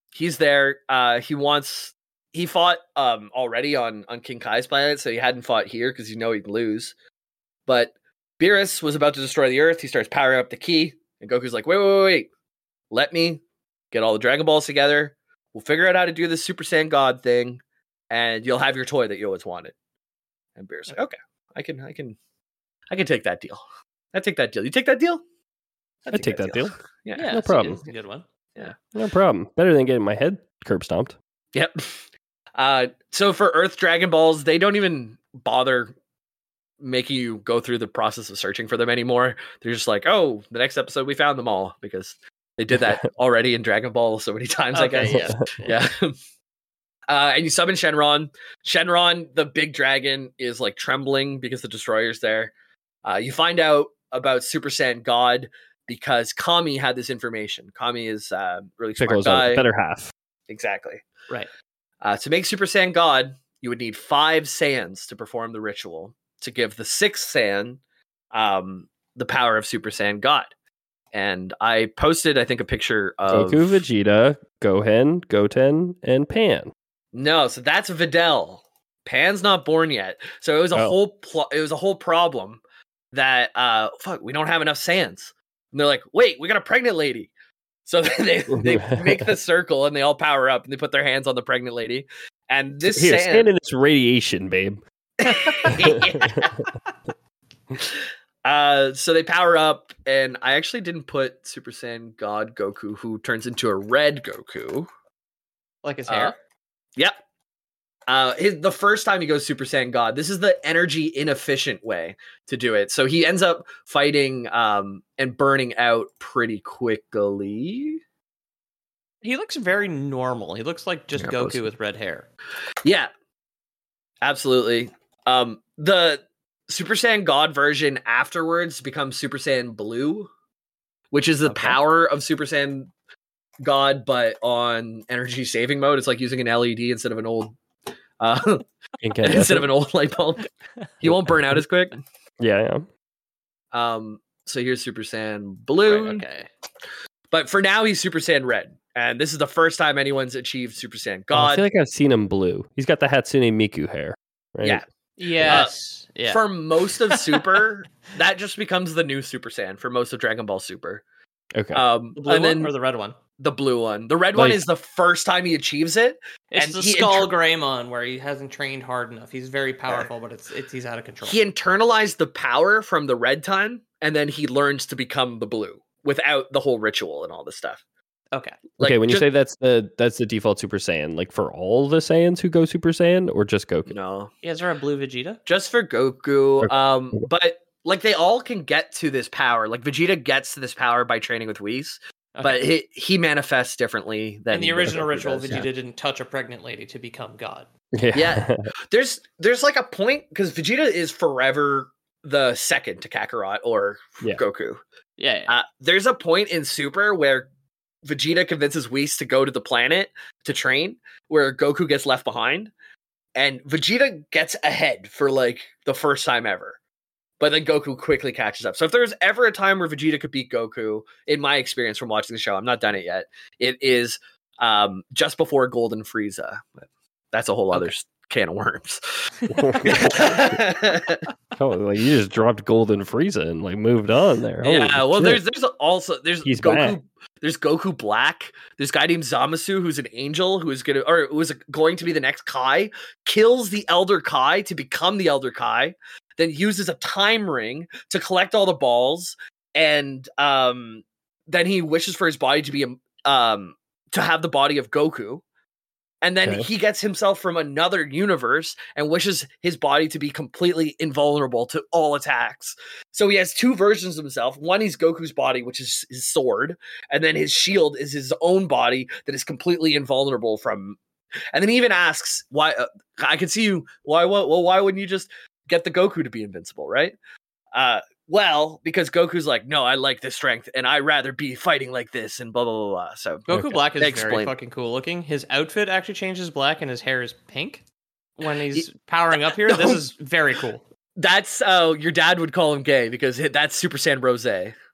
he's there. Uh, he wants. He fought um already on on King Kai's planet, so he hadn't fought here because you know he'd lose. But Beerus was about to destroy the Earth. He starts powering up the key, and Goku's like, "Wait, wait, wait, wait! Let me get all the Dragon Balls together. We'll figure out how to do this Super Saiyan God thing, and you'll have your toy that you always wanted." And Beerus like, "Okay, I can, I can, I can take that deal. I take that deal. You take that deal? I take that deal. Yeah, Yeah, no it's a problem. good- it's a good one. yeah, No problem. Better than getting my head curb stomped. yep." Uh, so for Earth Dragon Balls, they don't even bother making you go through the process of searching for them anymore. They're just like, "Oh, the next episode we found them all," because they did that already in Dragon Ball so many times. Okay, I guess. yeah. Yeah. Uh, and you summon Shenron. Shenron, the big dragon, is like trembling because the destroyer's there. Uh, you find out about Super Saiyan God because Kami had this information. Kami is uh, really smart Piccolo's guy. a better half. Exactly. Right. Uh, to make Super Saiyan God, you would need five Saiyans to perform the ritual to give the sixth Saiyan um, the power of Super Saiyan God. And I posted, I think, a picture of Goku, Vegeta, Gohan, Goten, and Pan. No, so that's Videl. Pan's not born yet. So it was a Oh. whole pl- it was a whole problem that uh fuck, we don't have enough Saiyans. And they're like, "Wait, we got a pregnant lady." So they they make the circle and they all power up and they put their hands on the pregnant lady. And this Here, Saiyan stand in this radiation, babe. Uh, so they power up, and I actually didn't put Super Saiyan God Goku, who turns into a red Goku. Like his Uh, hair. Yep. Uh, his, the first time he goes Super Saiyan God, this is the energy inefficient way to do it. So he ends up fighting um, and burning out pretty quickly. He looks very normal. He looks like just Yeah, Goku post- with red hair. Yeah, absolutely. Um, the Super Saiyan God version afterwards becomes Super Saiyan Blue, which is the Okay. power of Super Saiyan God, but on energy saving mode. It's like using an L E D instead of an old uh, instead of an old light bulb. He won't burn out as quick. Yeah, yeah. Um, so here's Super Saiyan Blue. Right, okay. But for now, he's Super Saiyan Red. And this is the first time anyone's achieved Super Saiyan Oh, I God. feel like I've seen him blue. He's got the Hatsune Miku hair. Right? Yeah. Yes. yeah. For most of Super, that just becomes the new Super Saiyan for most of Dragon Ball Super. Okay. Um, the blue and then one or the red one? the blue one. The red one Like- is the first time he achieves it. It's and the he Skull inter- Greymon where he hasn't trained hard enough. He's very powerful, but it's it's he's out of control. He internalized the power from the red time, and then he learns to become the blue without the whole ritual and all this stuff. Okay. Like, okay, when you just- say that's the that's the default Super Saiyan, like for all the Saiyans who go Super Saiyan, or just Goku? no, Yeah, is there a blue Vegeta? just for Goku. Okay. Um, but like they all can get to this power. Like Vegeta gets to this power by training with Whis, Okay. but he he manifests differently than in the original Goku ritual, does. Vegeta Yeah. didn't touch a pregnant lady to become God. Yeah. Yeah. There's there's like a point because Vegeta is forever the second to Kakarot or Yeah. Goku. Yeah. yeah. Uh, there's a point in Super where Vegeta convinces Whis to go to the planet to train, where Goku gets left behind, and Vegeta gets ahead for like the first time ever. But then Goku quickly catches up. So if there's ever a time where Vegeta could beat Goku, in my experience from watching the show, I'm not done it yet. It is um, just before Golden Frieza. But that's a whole other Okay. s- can of worms. Oh, like you just dropped Golden Frieza and like moved on there. Holy Yeah, well, shit. there's there's also there's He's Goku. back. There's Goku Black. There's a guy named Zamasu who's an angel who is gonna or who is going to be the next Kai. Kills the Elder Kai to become the Elder Kai. Then uses a time ring to collect all the balls, and um, then he wishes for his body to be a- um to have the body of Goku. And then Okay. he gets himself from another universe and wishes his body to be completely invulnerable to all attacks. So he has two versions of himself. One is Goku's body, which is his sword, and then his shield is his own body that is completely invulnerable from. And then he even asks, "Why? Uh, I can see you. Why? What? Well, why wouldn't you just get the Goku to be invincible, right?" Uh, well, because Goku's like, "No, I like this strength, and I'd rather be fighting like this," and blah blah blah. blah. So Goku Okay. Black is very Explain. fucking cool looking. His outfit actually changes black and his hair is pink when he's powering up here. This No. is very cool. that's uh, your dad would call him gay because hi- that's Super Saiyan Rose.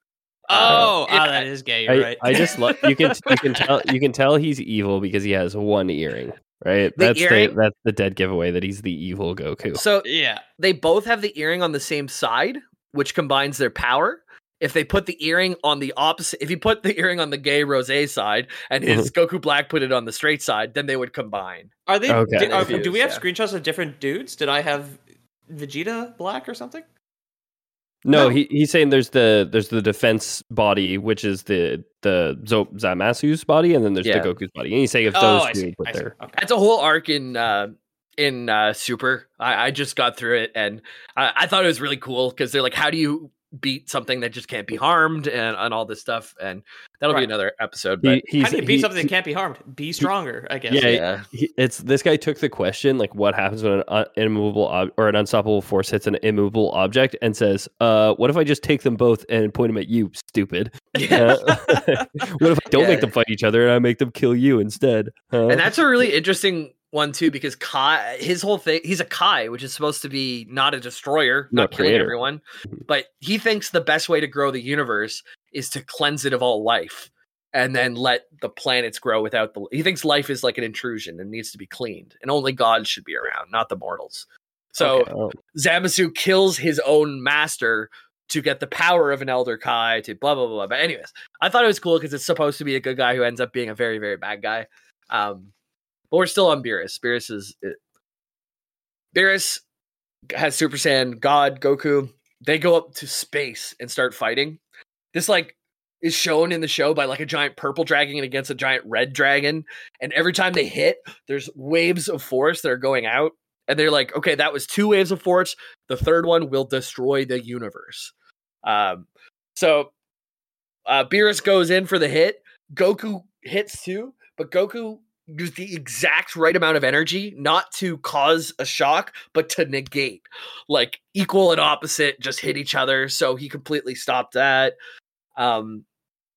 Oh, yeah. ah, that is gay. You're I, right. I just love you can you can tell you can tell he's evil because he has one earring, right? The that's earring- the that's the dead giveaway that he's the evil Goku. So yeah. they both have the earring on the same side, which combines their power. If they put the earring on the opposite, if you put the earring on the gay Rose side and his Goku Black put it on the straight side, then they would combine. Are they? Okay. Did, are, Fuse, do we have yeah. screenshots of different dudes? Did I have Vegeta Black or something? No, No. he he's saying there's the there's the defense body, which is the the Zo- Zamasu's body, and then there's Yeah. the Goku's body. And he's saying if Oh, those I two see. put I see. there. Okay. That's a whole arc in uh, in uh, Super. I, I just got through it, and I, I thought it was really cool because they're like, how do you beat something that just can't be harmed, and, and all this stuff, and that'll be Right. another episode. But He, he's, How do you beat he- something he- that can't be harmed? Be stronger, I guess. Yeah, yeah, he, it's this guy took the question like what happens when an un- immovable ob- or an unstoppable force hits an immovable object and says, "Uh, what if I just take them both and point them at you, stupid? yeah. Uh, what if I don't Yeah. make them fight each other and I make them kill you instead?" Huh? And that's a really interesting one too, because Kai, his whole thing, he's a Kai, which is supposed to be not a destroyer, No, not killing creator. everyone, but he thinks the best way to grow the universe is to cleanse it of all life and then let the planets grow without the. He thinks life is like an intrusion and needs to be cleaned, and only gods should be around, not the mortals. So Okay, oh. Zamasu kills his own master to get the power of an Elder Kai to blah blah blah. But anyways, I thought it was cool because it's supposed to be a good guy who ends up being a very very bad guy. Um, but we're still on Beerus. Beerus is it, Beerus has Super Saiyan God Goku. They go up to space and start fighting. This like is shown in the show by like a giant purple dragon against a giant red dragon, and every time they hit, there's waves of force that are going out. And they're like, okay, that was two waves of force. The third one will destroy the universe. Um, so uh, Beerus goes in for the hit. Goku hits too, but Goku used the exact right amount of energy, not to cause a shock, but to negate. Like equal and opposite just hit each other. So he completely stopped that. Um,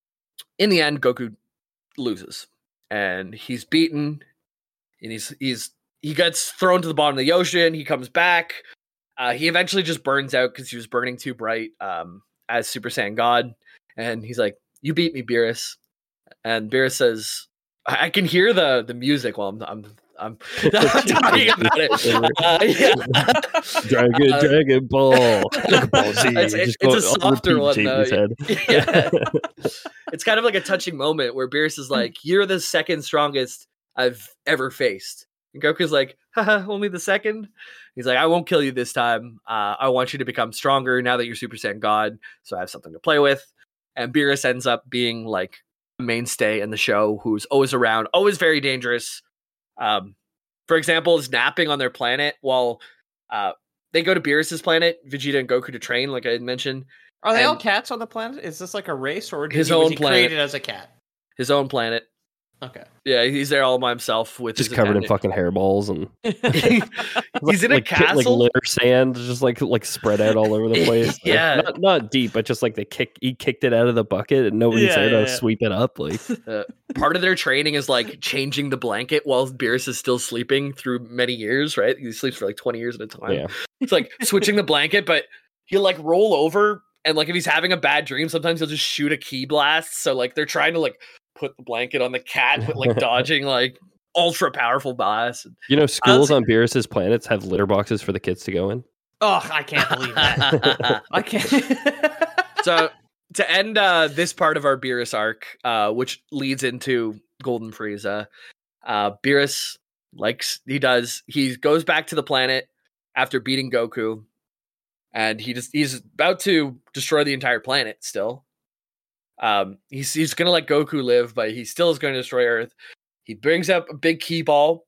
in the end, Goku loses, and he's beaten, and he's he's. He gets thrown to the bottom of the ocean. He comes back. Uh, he eventually just burns out because he was burning too bright um, as Super Saiyan God. And he's like, "You beat me, Beerus." And Beerus says, "I, I can hear the the music while I'm I'm I'm talking about it." Uh, yeah. Dragon, Uh, Dragon Ball, Dragon Ball Z. It's, it's, Just it's a go- on softer repeat, one shake though. his head. Yeah. It's kind of like a touching moment where Beerus is like, "You're the second strongest I've ever faced." And Goku's like, haha, only the second? He's like, I won't kill you this time. Uh, I want you to become stronger now that you're Super Saiyan God, so I have something to play with. And Beerus ends up being like a mainstay in the show, who's always around, always very dangerous. Um, for example, is napping on their planet while uh, they go to Beerus's planet, Vegeta and Goku to train, like I had mentioned. Are they all And- cats on the planet? Is this like a race, or did His he, was own he planet. created as a cat? His own planet. Okay. Yeah, he's there all by himself with Just his covered in attendant. fucking hairballs and He's in a like, ki- like castle. litter sand, just like like spread out all over the place. Like, Yeah. not, not deep, but just like they kick. He kicked it out of the bucket, and nobody's Yeah, there yeah, to yeah. sweep it up. Like Uh, part of their training is like changing the blanket while Beerus is still sleeping through many years, right? He sleeps for like twenty years at a time. yeah, It's like switching the blanket, but he'll like roll over, and like if he's having a bad dream, sometimes he'll just shoot a key blast. So like they're trying to like put the blanket on the cat, but like dodging like ultra powerful blasts. you know, schools say- on Beerus's planets have litter boxes for the kids to go in. Oh, I can't believe that. I can't. So to end uh, this part of our Beerus arc, uh, which leads into Golden Frieza, uh, Beerus, like he does, he goes back to the planet after beating Goku, and he just he's about to destroy the entire planet. Still, um, he's he's gonna let Goku live, but he still is going to destroy Earth. He brings up a big key ball,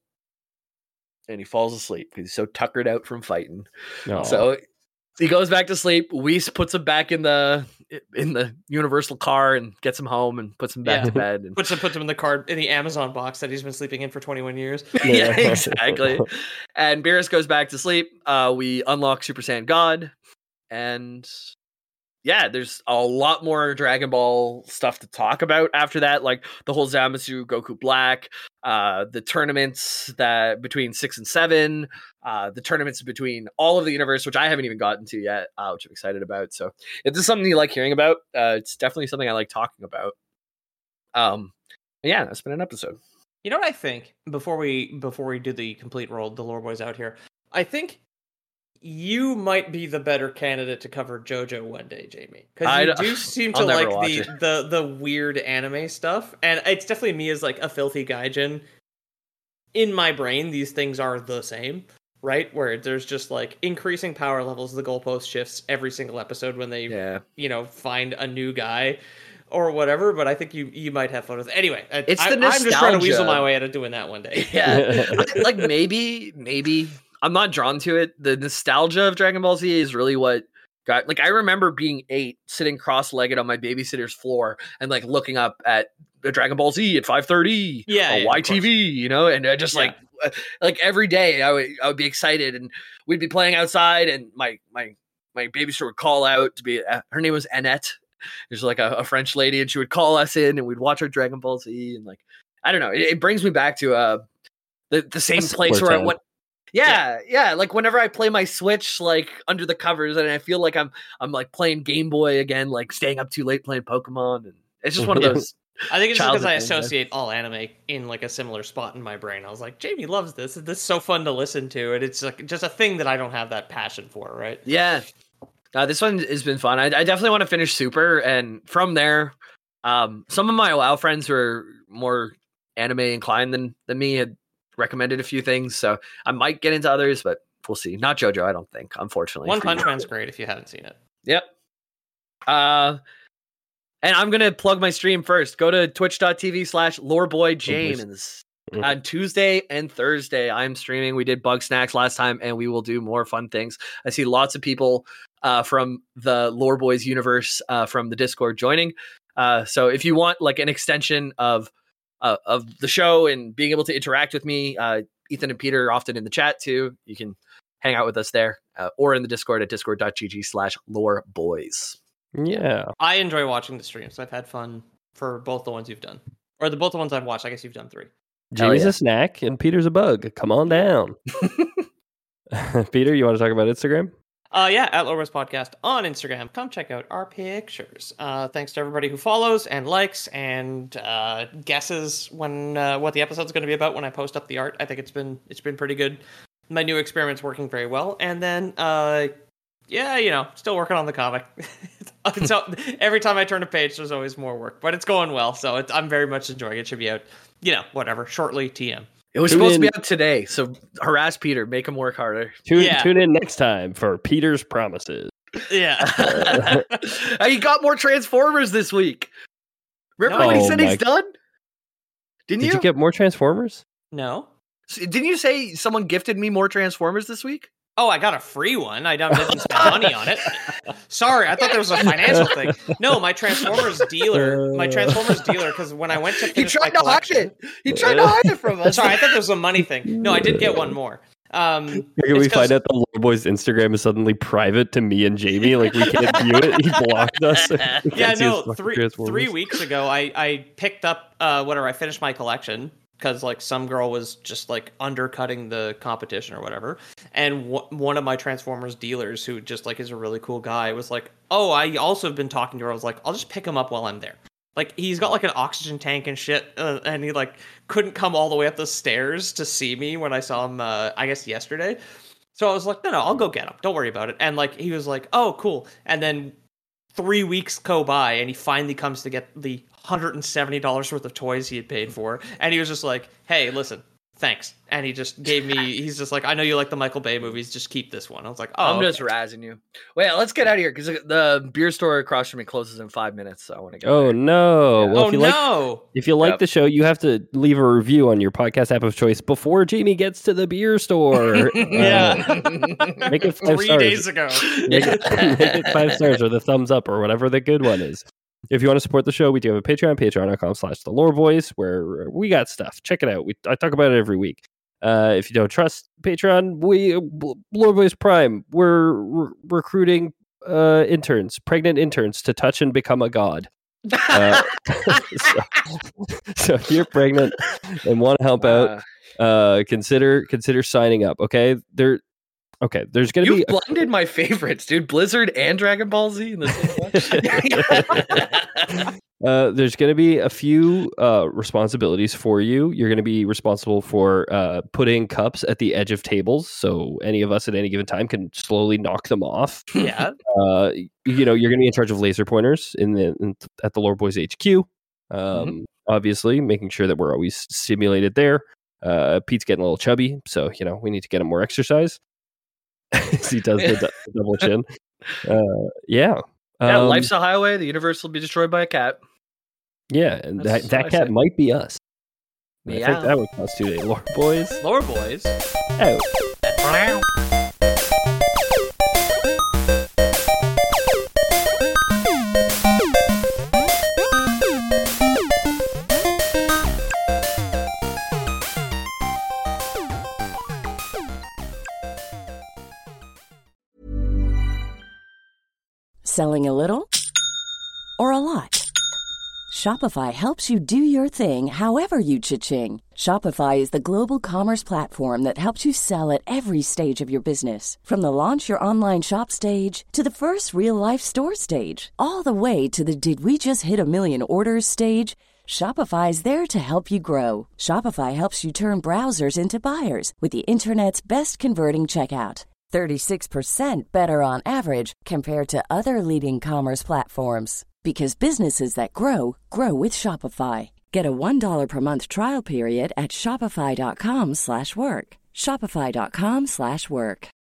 and he falls asleep because he's so tuckered out from fighting. No, So he goes back to sleep. Whis puts him back in the in the Universal car and gets him home and puts him back Yeah. to bed. And, puts him puts him in the card in the Amazon box that he's been sleeping in for twenty-one years. yeah, exactly. And Beerus goes back to sleep. Uh, we unlock Super Saiyan God, and yeah, there's a lot more Dragon Ball stuff to talk about after that, like the whole Zamasu Goku Black, uh, the tournaments that between six and seven, uh, the tournaments between all of the universe, which I haven't even gotten to yet, uh, which I'm excited about. So if this is something you like hearing about, uh, it's definitely something I like talking about. Um, yeah, that's been an episode. You know what I think before we before we do the complete roll, the lore boys out here, I think you might be the better candidate to cover JoJo one day, Jamie, because you do seem to like the, the the weird anime stuff, and it's definitely me as like a filthy gaijin. In my brain, these things are the same, right? Where there's just like increasing power levels, the goalpost shifts every single episode when they, yeah. you know, find a new guy or whatever. But I think you you might have fun with it. Anyway, it's I, the nostalgia. I'm just trying to weasel my way out of doing that one day. Yeah, like maybe maybe. I'm not drawn to it. The nostalgia of Dragon Ball Z is really what got, like, I remember being eight, sitting cross-legged on my babysitter's floor and like looking up at the Dragon Ball Z at five thirty yeah, on yeah, Y T V, you know, and I just yeah. like, like every day I would, I would be excited, and we'd be playing outside, and my, my, my babysitter would call out to be, uh, her name was Annette. There's like a, a French lady, and she would call us in, and we'd watch our Dragon Ball Z, and like, I don't know, it, it brings me back to uh the, the same That's place where time. I went. Yeah, yeah, yeah. Like whenever I play my Switch, like under the covers, and I feel like I'm, I'm like playing Game Boy again, like staying up too late playing Pokemon, and it's just one of those. I think it's just because I associate things, all anime in like a similar spot in my brain. I was like, Jamie loves this. This is so fun to listen to, and it's like just a thing that I don't have that passion for, right? Yeah, uh, this one has been fun. I, I definitely want to finish Super, and from there, um, some of my WoW friends who are more anime inclined than than me had recommended a few things, so I might get into others, but we'll see. Not JoJo, I don't think, unfortunately. One Punch Man's great if you haven't seen it. Yep. Uh, and I'm gonna plug my stream first. Go to twitch.tv slash loreboyjames. Oh, on Tuesday and Thursday, I'm streaming. We did Bug Snacks last time, and we will do more fun things. I see lots of people uh, from the Lore Boys universe uh, from the Discord joining. Uh, so if you want like an extension of Uh, of the show and being able to interact with me, uh, Ethan and Peter are often in the chat too. You can hang out with us there uh, or in the Discord at discord.gg slash lore boys. Yeah. I enjoy watching the streams. I've had fun for both the ones you've done. Or the both the ones I've watched. I guess you've done three. Jamie's yeah. a snack and Peter's a bug. Come on down. Peter, you want to talk about Instagram? Uh, yeah, at Lore Boys Podcast on Instagram. Come check out our pictures. Uh, thanks to everybody who follows and likes and uh, guesses when uh, what the episode's going to be about when I post up the art. I think it's been it's been pretty good. My new experiment's working very well. And then, uh, yeah, you know, still working on the comic. So every time I turn a page, there's always more work, but it's going well. So it's, I'm very much enjoying it. It should be out, you know, whatever, shortly. T M. It was Tune supposed in. to be out today, so harass Peter, make him work harder. Tune, Yeah. tune in next time for Peter's Promises. Yeah. He got more Transformers this week. Remember No. when he Oh said my- he's done? Didn't Did you? you get more Transformers? No. Didn't you say someone gifted me more Transformers this week? Oh, I got a free one. I didn't spend money on it. Sorry, I thought there was a financial thing. No, my Transformers dealer, my Transformers dealer, because when I went to He finish tried my to hide collection, it. He tried to hide it from us. sorry, I thought there was a money thing. No, I did get one more. Um, Can it's we 'cause- find out the Lore Boys Instagram is suddenly private to me and Jamie? Like we can't view it. He blocked us. We Yeah, can't see his no. fucking Three Transformers. three weeks ago, I I picked up uh whatever. I finished my collection because like some girl was just like undercutting the competition or whatever, and w- one of my Transformers dealers, who just like is a really cool guy, was like, "Oh, I also have been talking to her." I was like, "I'll just pick him up while I'm there." Like he's got like an oxygen tank and shit, uh, and he like couldn't come all the way up the stairs to see me when I saw him. Uh, I guess yesterday. So I was like, "No, no, I'll go get him. Don't worry about it." And like he was like, "Oh, cool." And then three weeks go by, and he finally comes to get the one hundred seventy dollars worth of toys he had paid for, and he was just like, "Hey, listen, thanks." And he just gave me, he's just like, "I know you like the Michael Bay movies, just keep this one." I was like, "Oh, I'm okay." just razzing you. Wait, let's get out of here because the beer store across from me closes in five minutes. So I want to go. Oh there. no! Yeah. Well, Oh if you like, no. if you like Yep. the show, you have to leave a review on your podcast app of choice before Jamie gets to the beer store. Yeah. Uh, make it five Three stars. days ago. Make it, make it five stars or the thumbs up or whatever the good one is. If you want to support the show, we do have a Patreon, patreon.com slash the lore boys, where we got stuff. Check it out. We I talk about it every week. Uh, if you don't trust Patreon, we Lore Boys Prime, we're re- recruiting uh, interns, pregnant interns, to touch and become a god. Uh, so, so if you're pregnant and want to help out, uh, consider consider signing up. Okay, there. Okay, there's gonna You've be. You've blended a- my favorites, dude. Blizzard and Dragon Ball Z in the same one. Uh, there's going to be a few uh, responsibilities for you. You're going to be responsible for uh, putting cups at the edge of tables, so any of us at any given time can slowly knock them off. Yeah. Uh, you know, you're going to be in charge of laser pointers in the in, at the Lore Boys H Q. Um, mm-hmm. Obviously, making sure that we're always stimulated there. Uh, Pete's getting a little chubby, so you know we need to get him more exercise. He does the, the double chin. Uh, yeah. Yeah, um, life's a highway. The universe will be destroyed by a cat. Yeah, and That's that, that cat say. might be us. Yeah. I think that would constitute a Lore Boys. Lore Boys. Out. Selling a little or a lot? Shopify helps you do your thing however you cha-ching. Shopify is the global commerce platform that helps you sell at every stage of your business. From the launch your online shop stage to the first real-life store stage, all the way to the did we just hit a million orders stage. Shopify is there to help you grow. Shopify helps you turn browsers into buyers with the internet's best converting checkout. thirty-six percent better on average compared to other leading commerce platforms. Because businesses that grow, grow with Shopify. Get a one dollar per month trial period at shopify.com slash work. Shopify.com slash work.